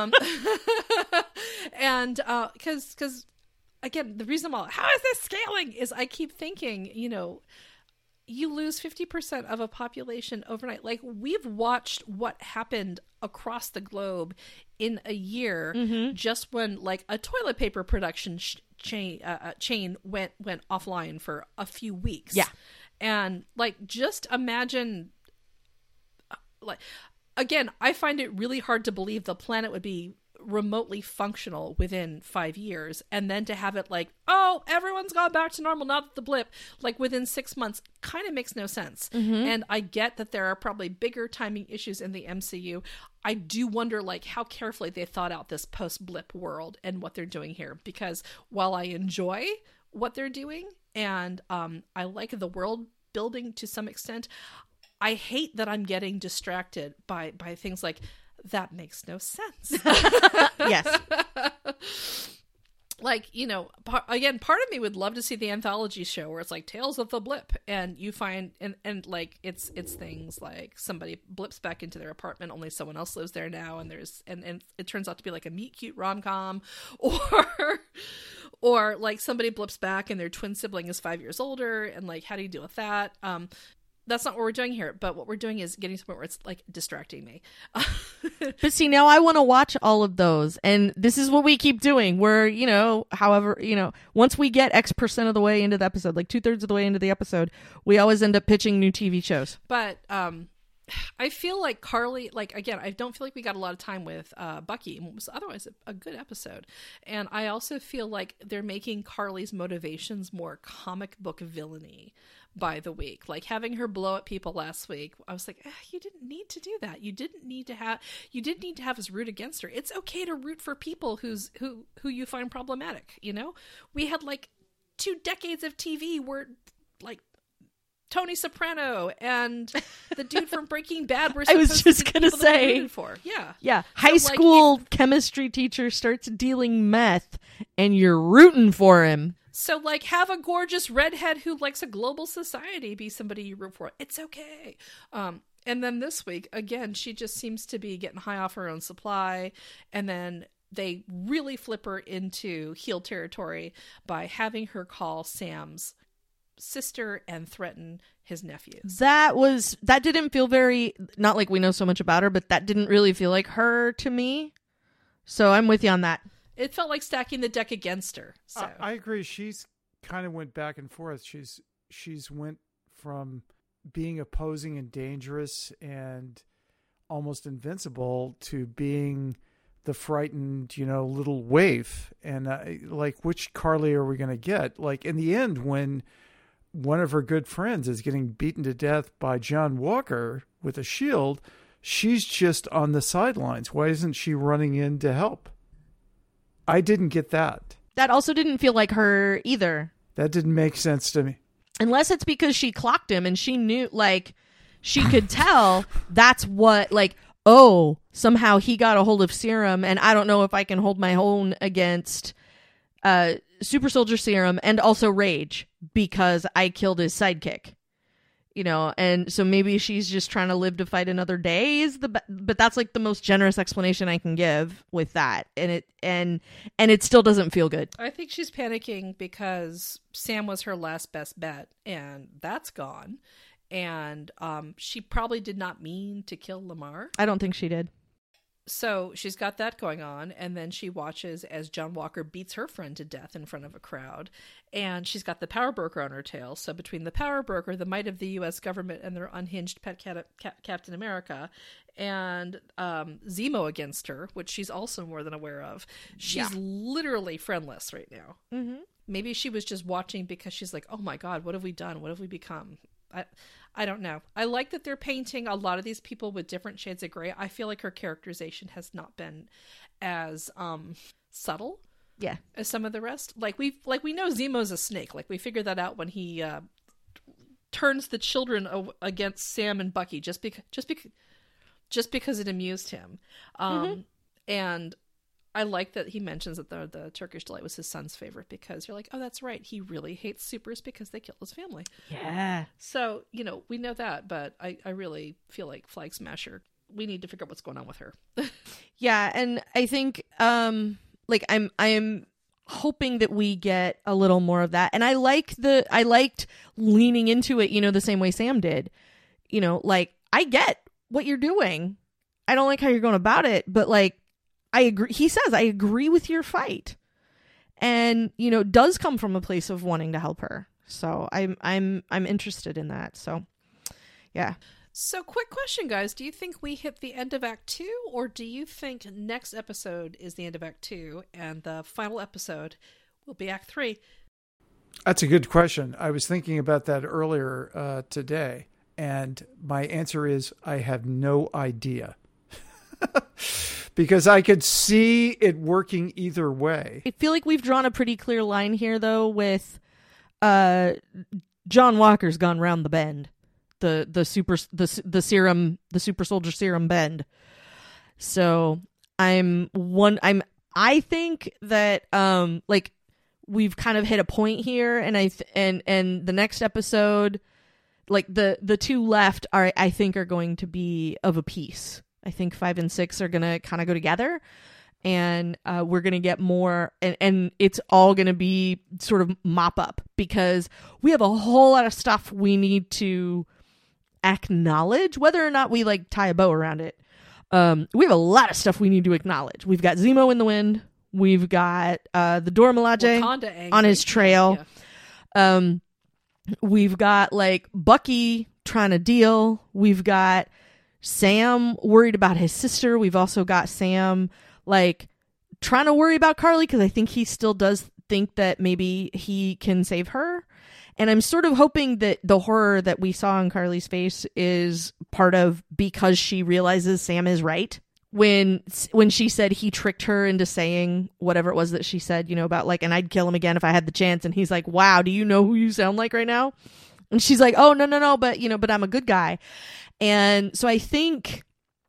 And because again, the reason why how is this scaling is I keep thinking, you lose 50% of a population overnight. Like we've watched what happened across the globe in a year, just when like a toilet paper production chain went offline for a few weeks. Yeah, and like just imagine, like again, I find it really hard to believe the planet would be remotely functional within 5 years, and then to have it like, oh, everyone's gone back to normal, not the blip, like within 6 months, kind of makes no sense. And I get that there are probably bigger timing issues in the MCU. I do wonder like how carefully they thought out this post-blip world and what they're doing here, because while I enjoy what they're doing and I like the world building to some extent, I hate that I'm getting distracted by things like that makes no sense. yes. Like, again, part of me would love to see the anthology show where it's like Tales of the Blip, and you find and like it's things like somebody blips back into their apartment, only someone else lives there now, and there's and it turns out to be like a meet cute rom-com, or like somebody blips back and their twin sibling is 5 years older, and like how do you deal with that? That's not what we're doing here, but what we're doing is getting to the point where it's like distracting me. But see, now I want to watch all of those, and this is what we keep doing. We're, once we get X% of the way into the episode, like 2/3 of the way into the episode, we always end up pitching new TV shows. But I feel like Carly, like, again, I don't feel like we got a lot of time with Bucky. It was otherwise a good episode. And I also feel like they're making Carly's motivations more comic book villainy by the week. Like having her blow at people last week, I was like, you didn't need to do that. You didn't need to have us root against her. It's okay to root for people who you find problematic. We had like 2 decades of TV where like Tony Soprano and the dude from Breaking Bad were I was supposed just to be gonna people that we say. rooted for. Yeah. Yeah, high like, school chemistry teacher starts dealing meth, and you're rooting for him. So, like, have a gorgeous redhead who likes a global society be somebody you root for. It's okay. And then this week, again, she just seems to be getting high off her own supply. And then they really flip her into heel territory by having her call Sam's sister and threaten his nephews. That didn't feel very, not like we know so much about her, but that didn't really feel like her to me. So I'm with you on that. It felt like stacking the deck against her. So I agree. She's kind of went back and forth. She's went from being opposing and dangerous and almost invincible to being the frightened, little waif. And like, which Carly are we going to get? Like, in the end, when one of her good friends is getting beaten to death by John Walker with a shield, she's just on the sidelines. Why isn't she running in to help? I didn't get that. That also didn't feel like her either. That didn't make sense to me. Unless it's because she clocked him and she knew, like, she could tell that's what, like, oh, somehow he got a hold of Serum, and I don't know if I can hold my own against Super Soldier Serum and also Rage because I killed his sidekick. And so maybe she's just trying to live to fight another day but that's like the most generous explanation I can give with that. And it still doesn't feel good. I think she's panicking because Sam was her last best bet and that's gone. And she probably did not mean to kill Lamar. I don't think she did. So she's got that going on, and then she watches as John Walker beats her friend to death in front of a crowd, and she's got the power broker on her tail. So between the power broker, the might of the U.S. government, and their unhinged pet Captain America, and Zemo against her, which she's also more than aware of, she's literally friendless right now. Mm-hmm. Maybe she was just watching because she's like, oh my God, what have we done? What have we become? I don't know. I like that they're painting a lot of these people with different shades of gray. I feel like her characterization has not been as subtle as some of the rest. Like we know Zemo's a snake. Like we figured that out when he turns the children against Sam and Bucky just because it amused him. And I like that he mentions that the Turkish Delight was his son's favorite because you're like, oh, that's right. He really hates supers because they killed his family. Yeah. So, we know that, but I really feel like Flag Smasher, we need to figure out what's going on with her. Yeah. And I think, I'm hoping that we get a little more of that. And I liked leaning into it, the same way Sam did, like, I get what you're doing. I don't like how you're going about it, but like, I agree. He says, I agree with your fight. And, does come from a place of wanting to help her. So I'm interested in that. So, yeah. So quick question, guys. Do you think we hit the end of Act 2 or do you think next episode is the end of Act 2 and the final episode will be Act 3? That's a good question. I was thinking about that earlier today. And my answer is I have no idea. Because I could see it working either way. I feel like we've drawn a pretty clear line here, though, with John Walker's gone round the bend, the Super Soldier Serum bend. So I think that like we've kind of hit a point here, and the next episode, like the two left I think are going to be of a piece. I think 5 and 6 are going to kind of go together, and we're going to get more, and it's all going to be sort of mop up because we have a whole lot of stuff we need to acknowledge, whether or not we like tie a bow around it. We have a lot of stuff we need to acknowledge. We've got Zemo in the wind. We've got the Dora Milaje on his trail. Yeah. We've got like Bucky trying to deal. We've got Sam worried about his sister. We've also got Sam like trying to worry about Carly because I think he still does think that maybe he can save her. And I'm sort of hoping that the horror that we saw on Carly's face is part of because she realizes Sam is right. When she said he tricked her into saying whatever it was that she said, about like, and I'd kill him again if I had the chance. And he's like, wow, do you know who you sound like right now? And she's like, oh, no, but I'm a good guy. And so I think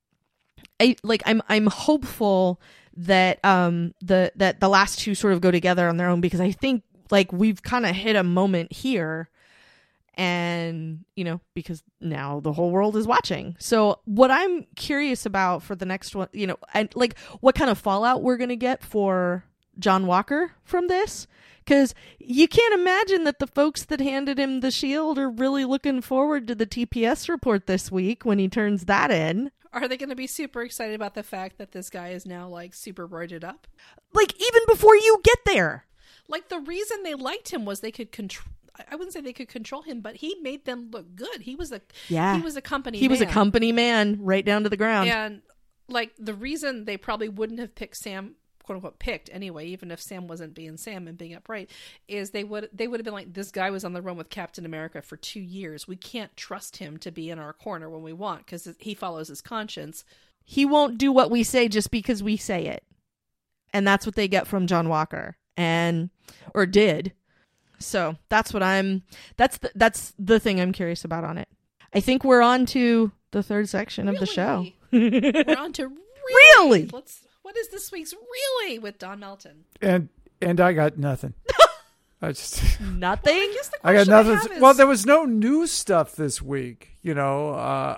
I'm hopeful that that the last two sort of go together on their own, because I think like we've kind of hit a moment here, and because now the whole world is watching. So what I'm curious about for the next one, and like what kind of fallout we're going to get for John Walker from this, because you can't imagine that the folks that handed him the shield are really looking forward to the TPS report this week when he turns that in. Are they going to be super excited about the fact that this guy is now like super roided up? Like even before you get there. Like the reason they liked him was they could control. I wouldn't say they could control him, but he made them look good. He was a company man. He was a company man right down to the ground. And like the reason they probably wouldn't have picked Sam, quote unquote, picked anyway, even if Sam wasn't being Sam and being upright, is they would have been like, this guy was on the run with Captain America for 2 years. We can't trust him to be in our corner when we want, because he follows his conscience. He won't do what we say just because we say it. And that's what they get from John Walker, or did. So that's the thing I'm curious about on it. I think we're on to the third section of the show. We're on to really. What is this week's really with Don Melton? And I got nothing. I just nothing. Well, I got nothing. Well, there was no new stuff this week. There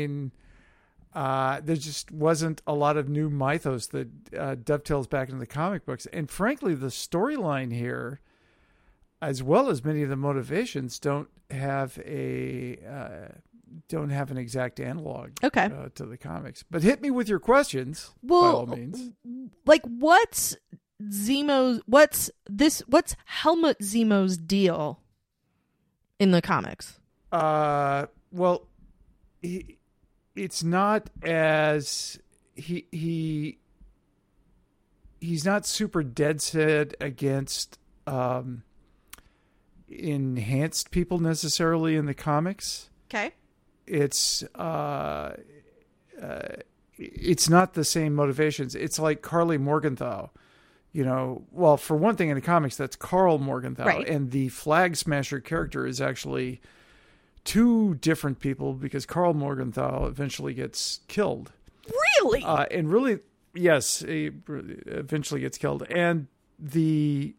just wasn't a lot of new mythos that dovetails back into the comic books. And frankly, the storyline here, as well as many of the motivations, don't have an exact analog to the comics. But hit me with your questions, by all means. Like, what's Helmut Zemo's deal in the comics? Well, it's not as he's not super dead set against enhanced people necessarily in the comics. Okay. It's not the same motivations. It's like Carly Morgenthau, well, for one thing in the comics, that's Carl Morgenthau. Right. And the Flag Smasher character is actually two different people, because Carl Morgenthau eventually gets killed. Really? And really, yes, he eventually gets killed. And the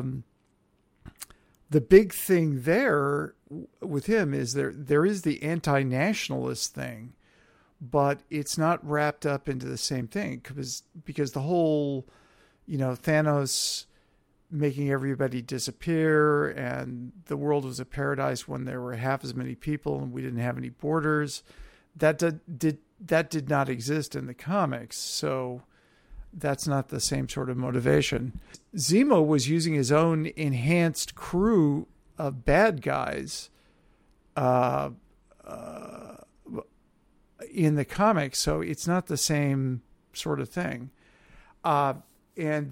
big thing there with him is there is the anti-nationalist thing, but it's not wrapped up into the same thing, because the whole, Thanos making everybody disappear and the world was a paradise when there were half as many people and we didn't have any borders, that did not exist in the comics. So that's not the same sort of motivation. Zemo was using his own enhanced crew of bad guys in the comics, so it's not the same sort of thing. And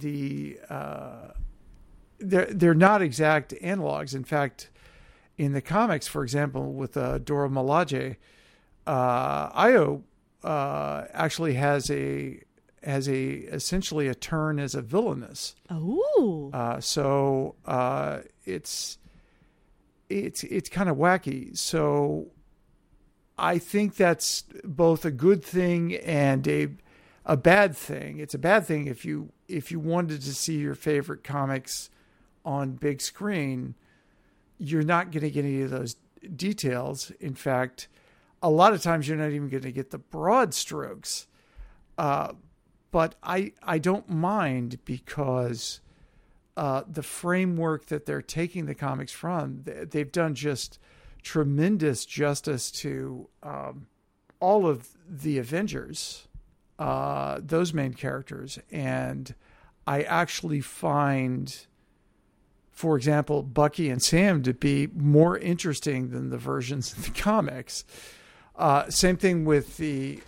they're not exact analogs. In fact, in the comics, for example, with Dora Milaje, Io actually has essentially a turn as a villainess. Oh. So it's kind of wacky. So I think that's both a good thing and a bad thing. It's a bad thing if you wanted to see your favorite comics on big screen, you're not going to get any of those details. In fact, a lot of times you're not even going to get the broad strokes. But I don't mind, because the framework that they're taking the comics from, they've done just tremendous justice to all of the Avengers, those main characters. And I actually find, for example, Bucky and Sam to be more interesting than the versions in the comics. Same thing with the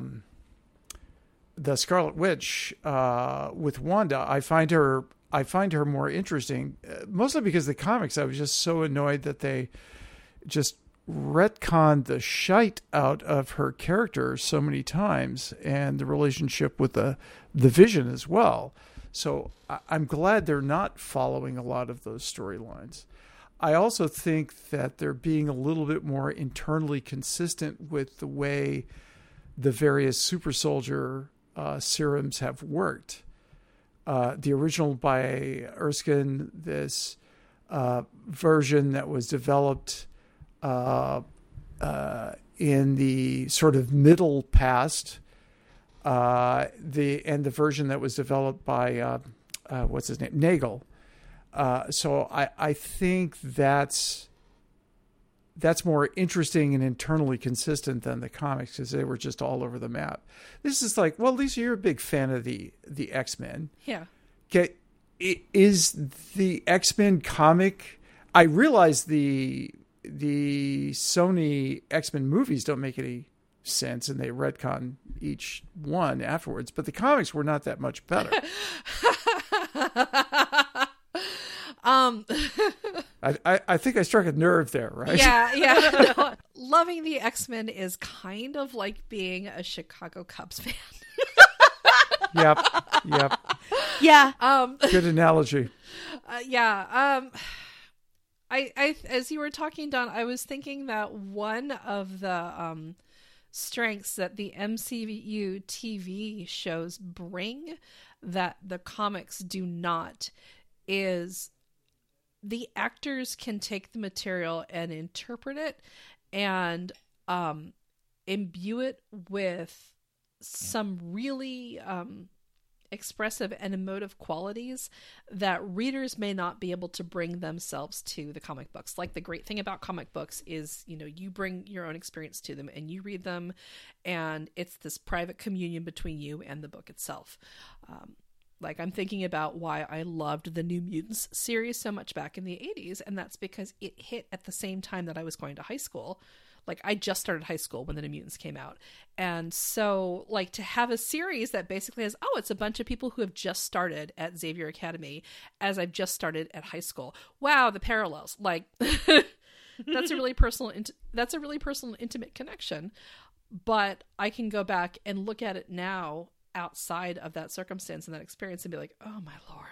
Scarlet Witch with Wanda. I find her more interesting, mostly because the comics, I was just so annoyed that they just retconned the shite out of her character so many times, and the relationship with the Vision as well. So I'm glad they're not following a lot of those storylines. I also think that they're being a little bit more internally consistent with the way the various super soldier serums have worked. The original by Erskine, this version that was developed in the sort of middle past, the version that was developed by what's his name, Nagel. So I think that's more interesting and internally consistent than the comics, because they were just all over the map. This is like, well, Lisa, you're a big fan of the X-Men. Yeah. Okay, is the X-Men comic? I realize the Sony X-Men movies don't make any sense, and they retcon each one afterwards, but the comics were not that much better. I think I struck a nerve there, right? Yeah. No, loving the X-Men is kind of like being a Chicago Cubs fan. Yep. Yeah. Good analogy. I as you were talking, Don, I was thinking that one of the strengths that the MCU TV shows bring that the comics do not is the actors can take the material and interpret it and imbue it with some really expressive and emotive qualities that readers may not be able to bring themselves to the comic books. Like, the great thing about comic books is, you bring your own experience to them and you read them, and it's this private communion between you and the book itself. Like, I'm thinking about why I loved the New Mutants series so much back in the 80s, and that's because it hit at the same time that I was going to high school. Like, I just started high school when the New Mutants came out. And so, like, to have a series that basically has, it's a bunch of people who have just started at Xavier Academy as I've just started at high school. Wow, the parallels. Like, that's a really personal, intimate connection. But I can go back and look at it now outside of that circumstance and that experience and be like, oh my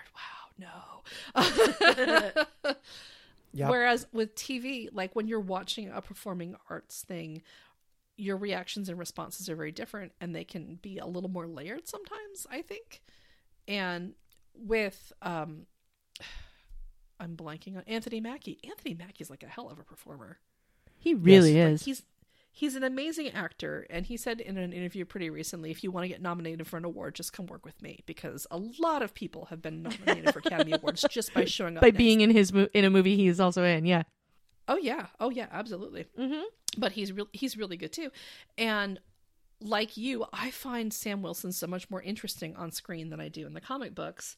Lord, wow, no. Yep. Whereas with TV, like, when you're watching a performing arts thing, your reactions and responses are very different, and they can be a little more layered sometimes, I think. And with I'm blanking on Anthony Mackie. Anthony Mackie's like a hell of a performer. He really is. Like, he's an amazing actor, and he said in an interview pretty recently, if you want to get nominated for an award, just come work with me, because a lot of people have been nominated for Academy Awards just by showing up. By being in a movie he's also in, yeah. Oh yeah, absolutely. Mm-hmm. But he's really good too. And like you, I find Sam Wilson so much more interesting on screen than I do in the comic books.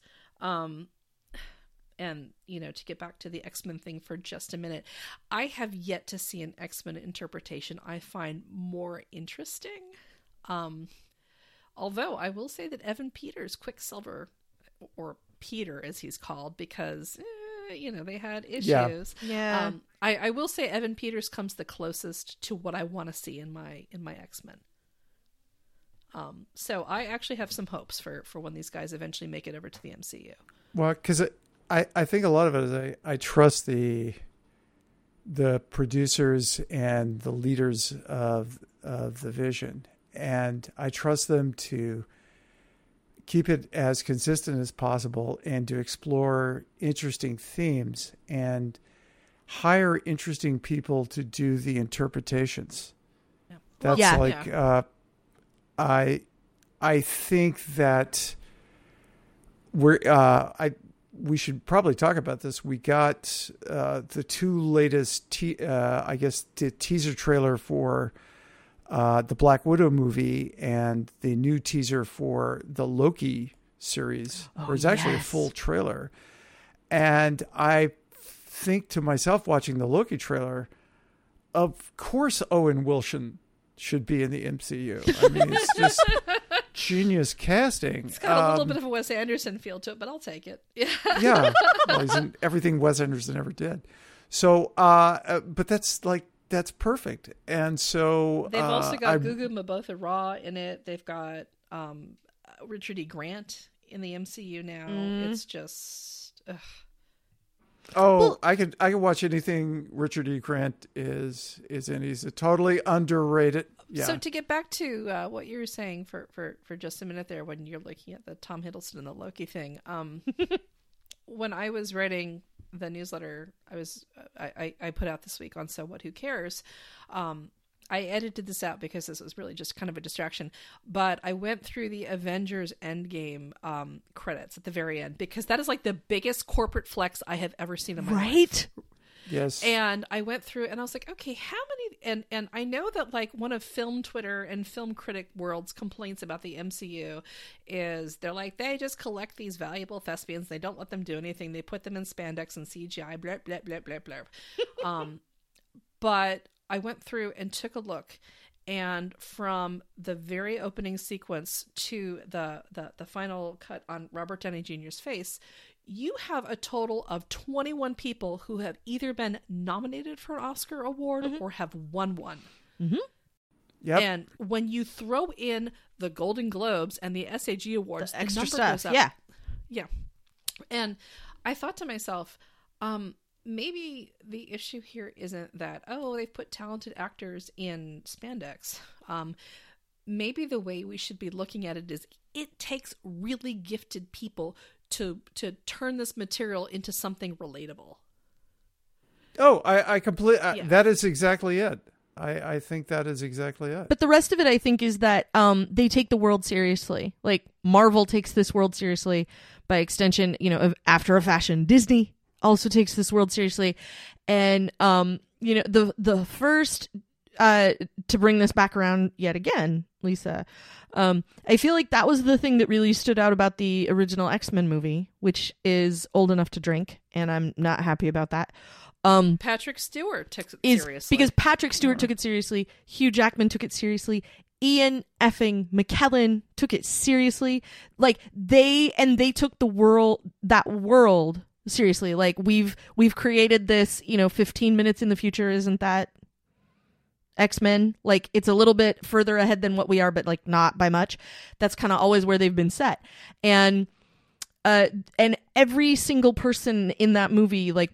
And, to get back to the X-Men thing for just a minute, I have yet to see an X-Men interpretation I find more interesting. Although I will say that Evan Peters, Quicksilver, or Peter as he's called, because, they had issues. Yeah. I will say Evan Peters comes the closest to what I want to see in my X-Men. So I actually have some hopes for when these guys eventually make it over to the MCU. Well, because I think a lot of it is I trust the producers and the leaders of the Vision, and I trust them to keep it as consistent as possible and to explore interesting themes and hire interesting people to do the interpretations. Yeah. That's I think that we should probably talk about this. We got the two latest, the teaser trailer for the Black Widow movie and the new teaser for the Loki series, where it's actually a full trailer. And I think to myself, watching the Loki trailer, of course Owen Wilson should be in the MCU. I mean, it's just genius casting. It's got a little bit of a Wes Anderson feel to it, but I'll take it. Yeah. Well, he's in everything Wes Anderson ever did. So, but that's perfect. And so they've also got Gugu Mbatha-Raw in it. They've got Richard E. Grant in the MCU now. It's just Oh, I can watch anything Richard E. Grant is in. He's a totally underrated. Yeah. So to get back to what you were saying for just a minute there, when you're looking at the Tom Hiddleston and the Loki thing, when I was writing the newsletter, I put out this week on So What, Who Cares? I edited this out because this was really just kind of a distraction, but I went through the Avengers Endgame credits at the very end, because that is like the biggest corporate flex I have ever seen in my life. Yes. And I went through and I was like, okay, how many, and I know that like one of film Twitter and film critic world's complaints about the MCU is they're like, they just collect these valuable thespians. They don't let them do anything. They put them in spandex and CGI, blah, blah, blah, blah, blah. But I went through and took a look, and from the very opening sequence to the final cut on Robert Downey Jr.'s face, you have a total of 21 people who have either been nominated for an Oscar award or have won one. Mm-hmm. Yep. And when you throw in the Golden Globes and the SAG Awards, the extra number stuff, goes up. yeah. Yeah. And I thought to myself, maybe the issue here isn't that, oh, they've put talented actors in spandex. Maybe the way we should be looking at it is it takes really gifted people to turn this material into something relatable. Oh, I completely. That is exactly it. I think that is exactly it. But the rest of it, I think, is that they take the world seriously. Like Marvel takes this world seriously. By extension, after a fashion, Disney also takes this world seriously. And the first to bring this back around yet again, Lisa, I feel like that was the thing that really stood out about the original X-Men movie, which is old enough to drink, and I'm not happy about that. Patrick Stewart took it seriously. Because Patrick Stewart took it seriously, Hugh Jackman took it seriously, Ian effing McKellen took it seriously. Like they took that world seriously. Like we've created this, 15 minutes in the future, isn't that X-Men? Like it's a little bit further ahead than what we are, but like not by much. That's kind of always where they've been set. And every single person in that movie, like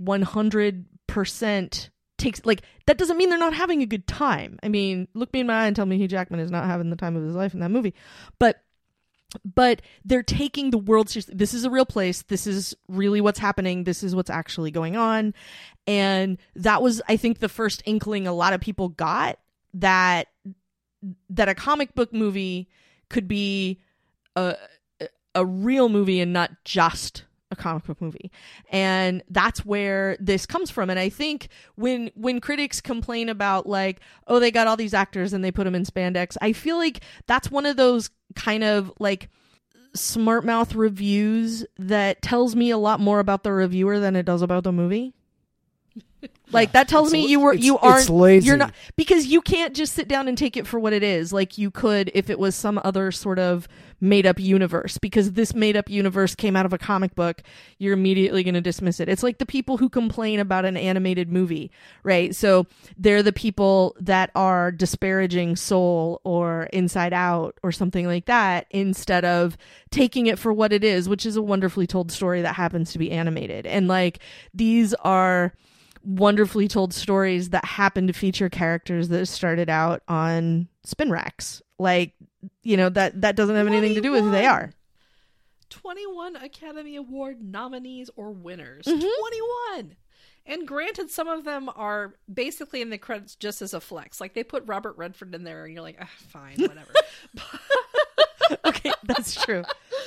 100% takes, like, that doesn't mean they're not having a good time. I mean, look me in my eye and tell me Hugh Jackman is not having the time of his life in that movie. But they're taking the world seriously. This is a real place. This is really what's happening. This is what's actually going on. And that was, I think, the first inkling a lot of people got that a comic book movie could be a real movie and not just a comic book movie. And that's where this comes from. And I think when critics complain about like, oh, they got all these actors and they put them in spandex, I feel like that's one of those kind of like smart mouth reviews that tells me a lot more about the reviewer than it does about the movie. Like that tells me you're not, because you can't just sit down and take it for what it is like you could if it was some other sort of made up universe, because this made up universe came out of a comic book. You're immediately going to dismiss it. It's like the people who complain about an animated movie, right? So they're the people that are disparaging Soul or Inside Out or something like that, instead of taking it for what it is, which is a wonderfully told story that happens to be animated. And like these are wonderfully told stories that happen to feature characters that started out on spin racks. Like, that doesn't have anything to do with who they are. 21 Academy Award nominees or winners. Mm-hmm. 21! And granted, some of them are basically in the credits just as a flex. Like, they put Robert Redford in there, and you're like, fine, whatever. Okay, that's true.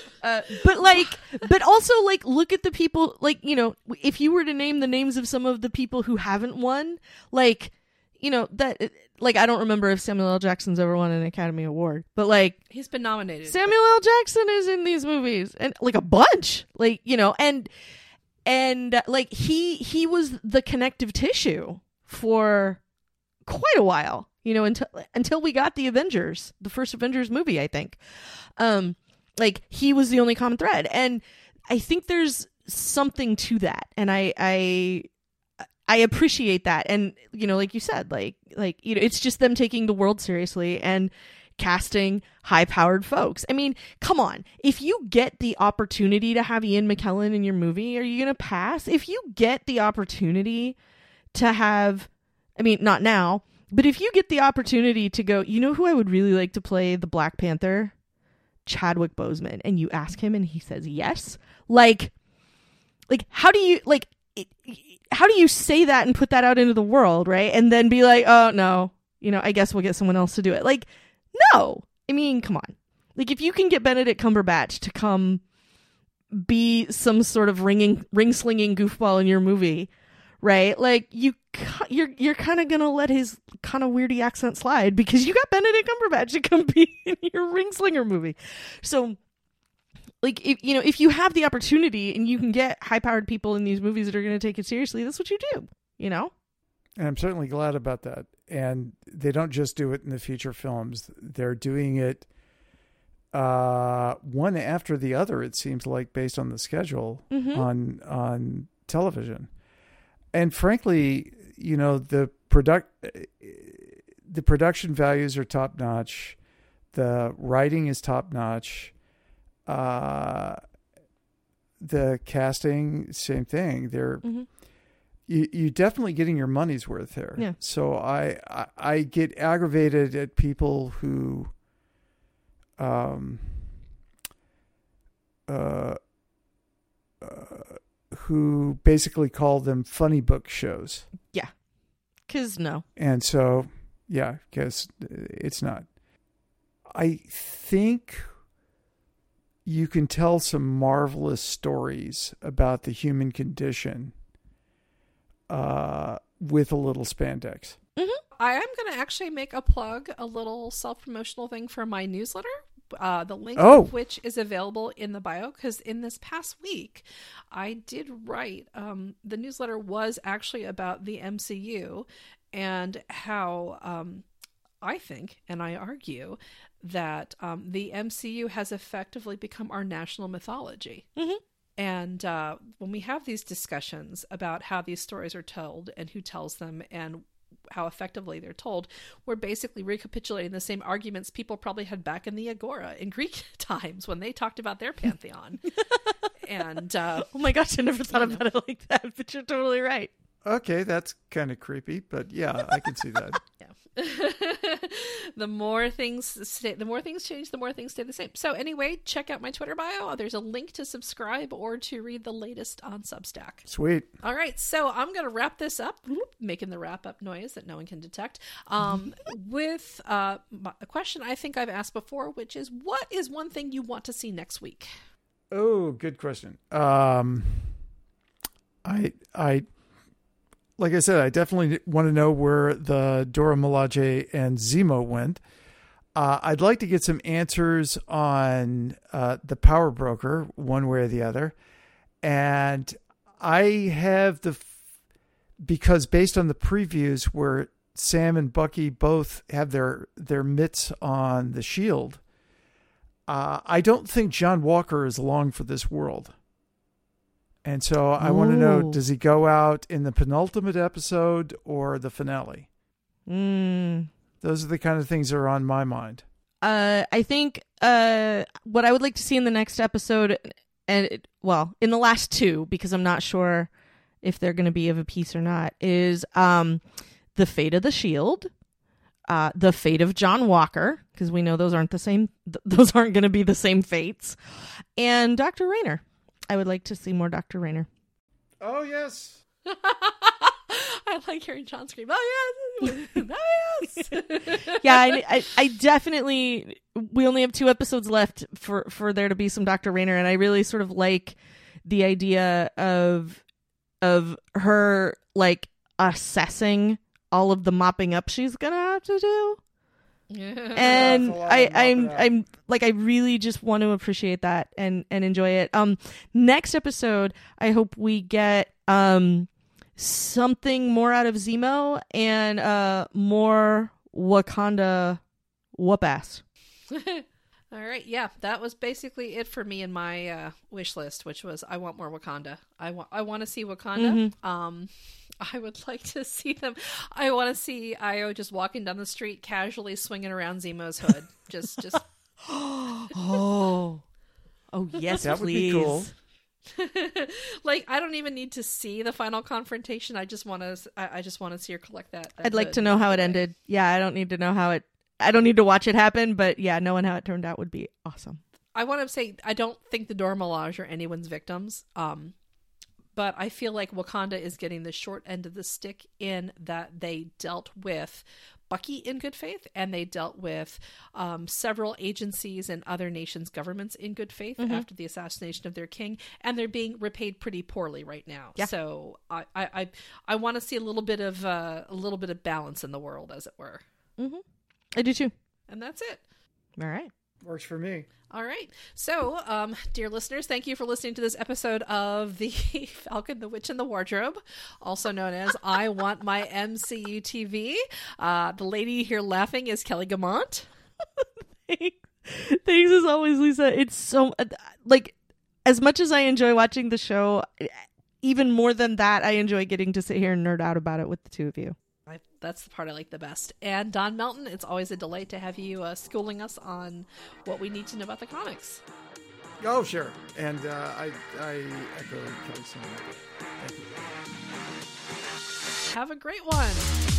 But also, like, look at the people, like, if you were to name the names of some of the people who haven't won, like, that, like, I don't remember if Samuel L. Jackson's ever won an Academy Award, but, like, he's been nominated. Samuel L. Jackson is in these movies, and, like, a bunch, like, and like, he was the connective tissue for quite a while, until we got the Avengers, the first Avengers movie, I think. Like, he was the only common thread. And I think there's something to that. And I appreciate that. And, like you said, like, it's just them taking the world seriously. And casting high-powered folks. I mean, come on. If you get the opportunity to have Ian McKellen in your movie, are you going to pass? If you get the opportunity to have, I mean, not now, but if you get the opportunity to go, you know who I would really like to play the Black Panther? Chadwick Boseman. And you ask him and he says yes. Like how do you say that and put that out into the world, right? And then be like, oh no, I guess we'll get someone else to do it. Like, no. I mean, come on. Like, if you can get Benedict Cumberbatch to come be some sort of ring-slinging goofball in your movie, right? Like, you're kind of gonna let his kind of weirdy accent slide because you got Benedict Cumberbatch to come be in your ring-slinger movie. So, like, if you have the opportunity and you can get high-powered people in these movies that are going to take it seriously, that's what you do, And I'm certainly glad about that. And they don't just do it in the feature films. They're doing it one after the other, it seems like, based on the schedule on television. And frankly, the production values are top-notch. The writing is top-notch. The casting, same thing. They're you definitely getting your money's worth there. Yeah. So I get aggravated at people who basically call them funny book shows. Yeah. 'Cause no. And so, yeah, because it's not. I think you can tell some marvelous stories about the human condition with a little spandex. I am going to actually make a little self-promotional thing for my newsletter. The link of which is available in the bio, because in this past week I did write the newsletter was actually about the MCU and how I think and I argue that the MCU has effectively become our national mythology. And when we have these discussions about how these stories are told and who tells them and how effectively they're told, we're basically recapitulating the same arguments people probably had back in the Agora in Greek times when they talked about their pantheon. And oh my gosh, I never thought about it like that, but you're totally right. Okay, that's kind of creepy, but yeah, I can see that. Yeah. The more things change, the more things stay the same. So anyway, check out my Twitter bio. There's a link to subscribe or to read the latest on Substack. Sweet. All right, so I'm going to wrap this up, making the wrap up noise that no one can detect, with a question I think I've asked before, which is, what is one thing you want to see next week? Oh, good question. Like I said, I definitely want to know where the Dora Milaje and Zemo went. I'd like to get some answers on the Power Broker, one way or the other. And I have because based on the previews where Sam and Bucky both have their mitts on the shield, I don't think John Walker is long for this world. And so I want to know, does he go out in the penultimate episode or the finale? Those are the kind of things that are on my mind. I think what I would like to see in the next episode, in the last two, because I'm not sure if they're going to be of a piece or not, is the fate of the Shield, the fate of John Walker, because we know those aren't the same. Those aren't going to be the same fates, and Dr. Rayner. I would like to see more Dr. Rayner. Oh, yes. I like hearing John scream, oh, yes. Oh, yes. Yeah, I definitely, we only have 2 episodes left for there to be some Dr. Rayner, and I really sort of like the idea of her, like, assessing all of the mopping up she's going to have to do. Yeah. And I'm like, I really just want to appreciate that and enjoy it. Next episode, I hope we get something more out of Zemo and more Wakanda whoop ass. All right, yeah, that was basically it for me in my wish list, which was I want more Wakanda. I want to see Wakanda. I would like to see them. I want to see Io just walking down the street, casually swinging around Zemo's hood. Just. Oh, yes, that please. would be cool. Like, I don't even need to see the final confrontation. I just want to. I just want to see her collect that. I'd like to know how it ended. Yeah, I don't need to know how it. I don't need to watch it happen, but yeah, knowing how it turned out would be awesome. I want to say I don't think the Dora Milaje are anyone's victims. But I feel like Wakanda is getting the short end of the stick in that they dealt with Bucky in good faith, and they dealt with several agencies and other nations' governments in good faith after the assassination of their king, and they're being repaid pretty poorly right now. Yeah. So I want to see a little bit of balance in the world, as it were. Mm-hmm. I do too. And that's it. All right. Works for me. All right. So, dear listeners, thank you for listening to this episode of The Falcon, the Witch, and the Wardrobe, also known as I Want My MCU TV. The lady here laughing is Kelly Gamont. Thanks as always, Lisa. It's so, like, as much as I enjoy watching the show, even more than that, I enjoy getting to sit here and nerd out about it with the two of you. That's the part I like the best. And Don Melton, it's always a delight to have you schooling us on what we need to know about the comics. Oh, sure. And I echo Kelly's sentiment. Thank you. Have a great one.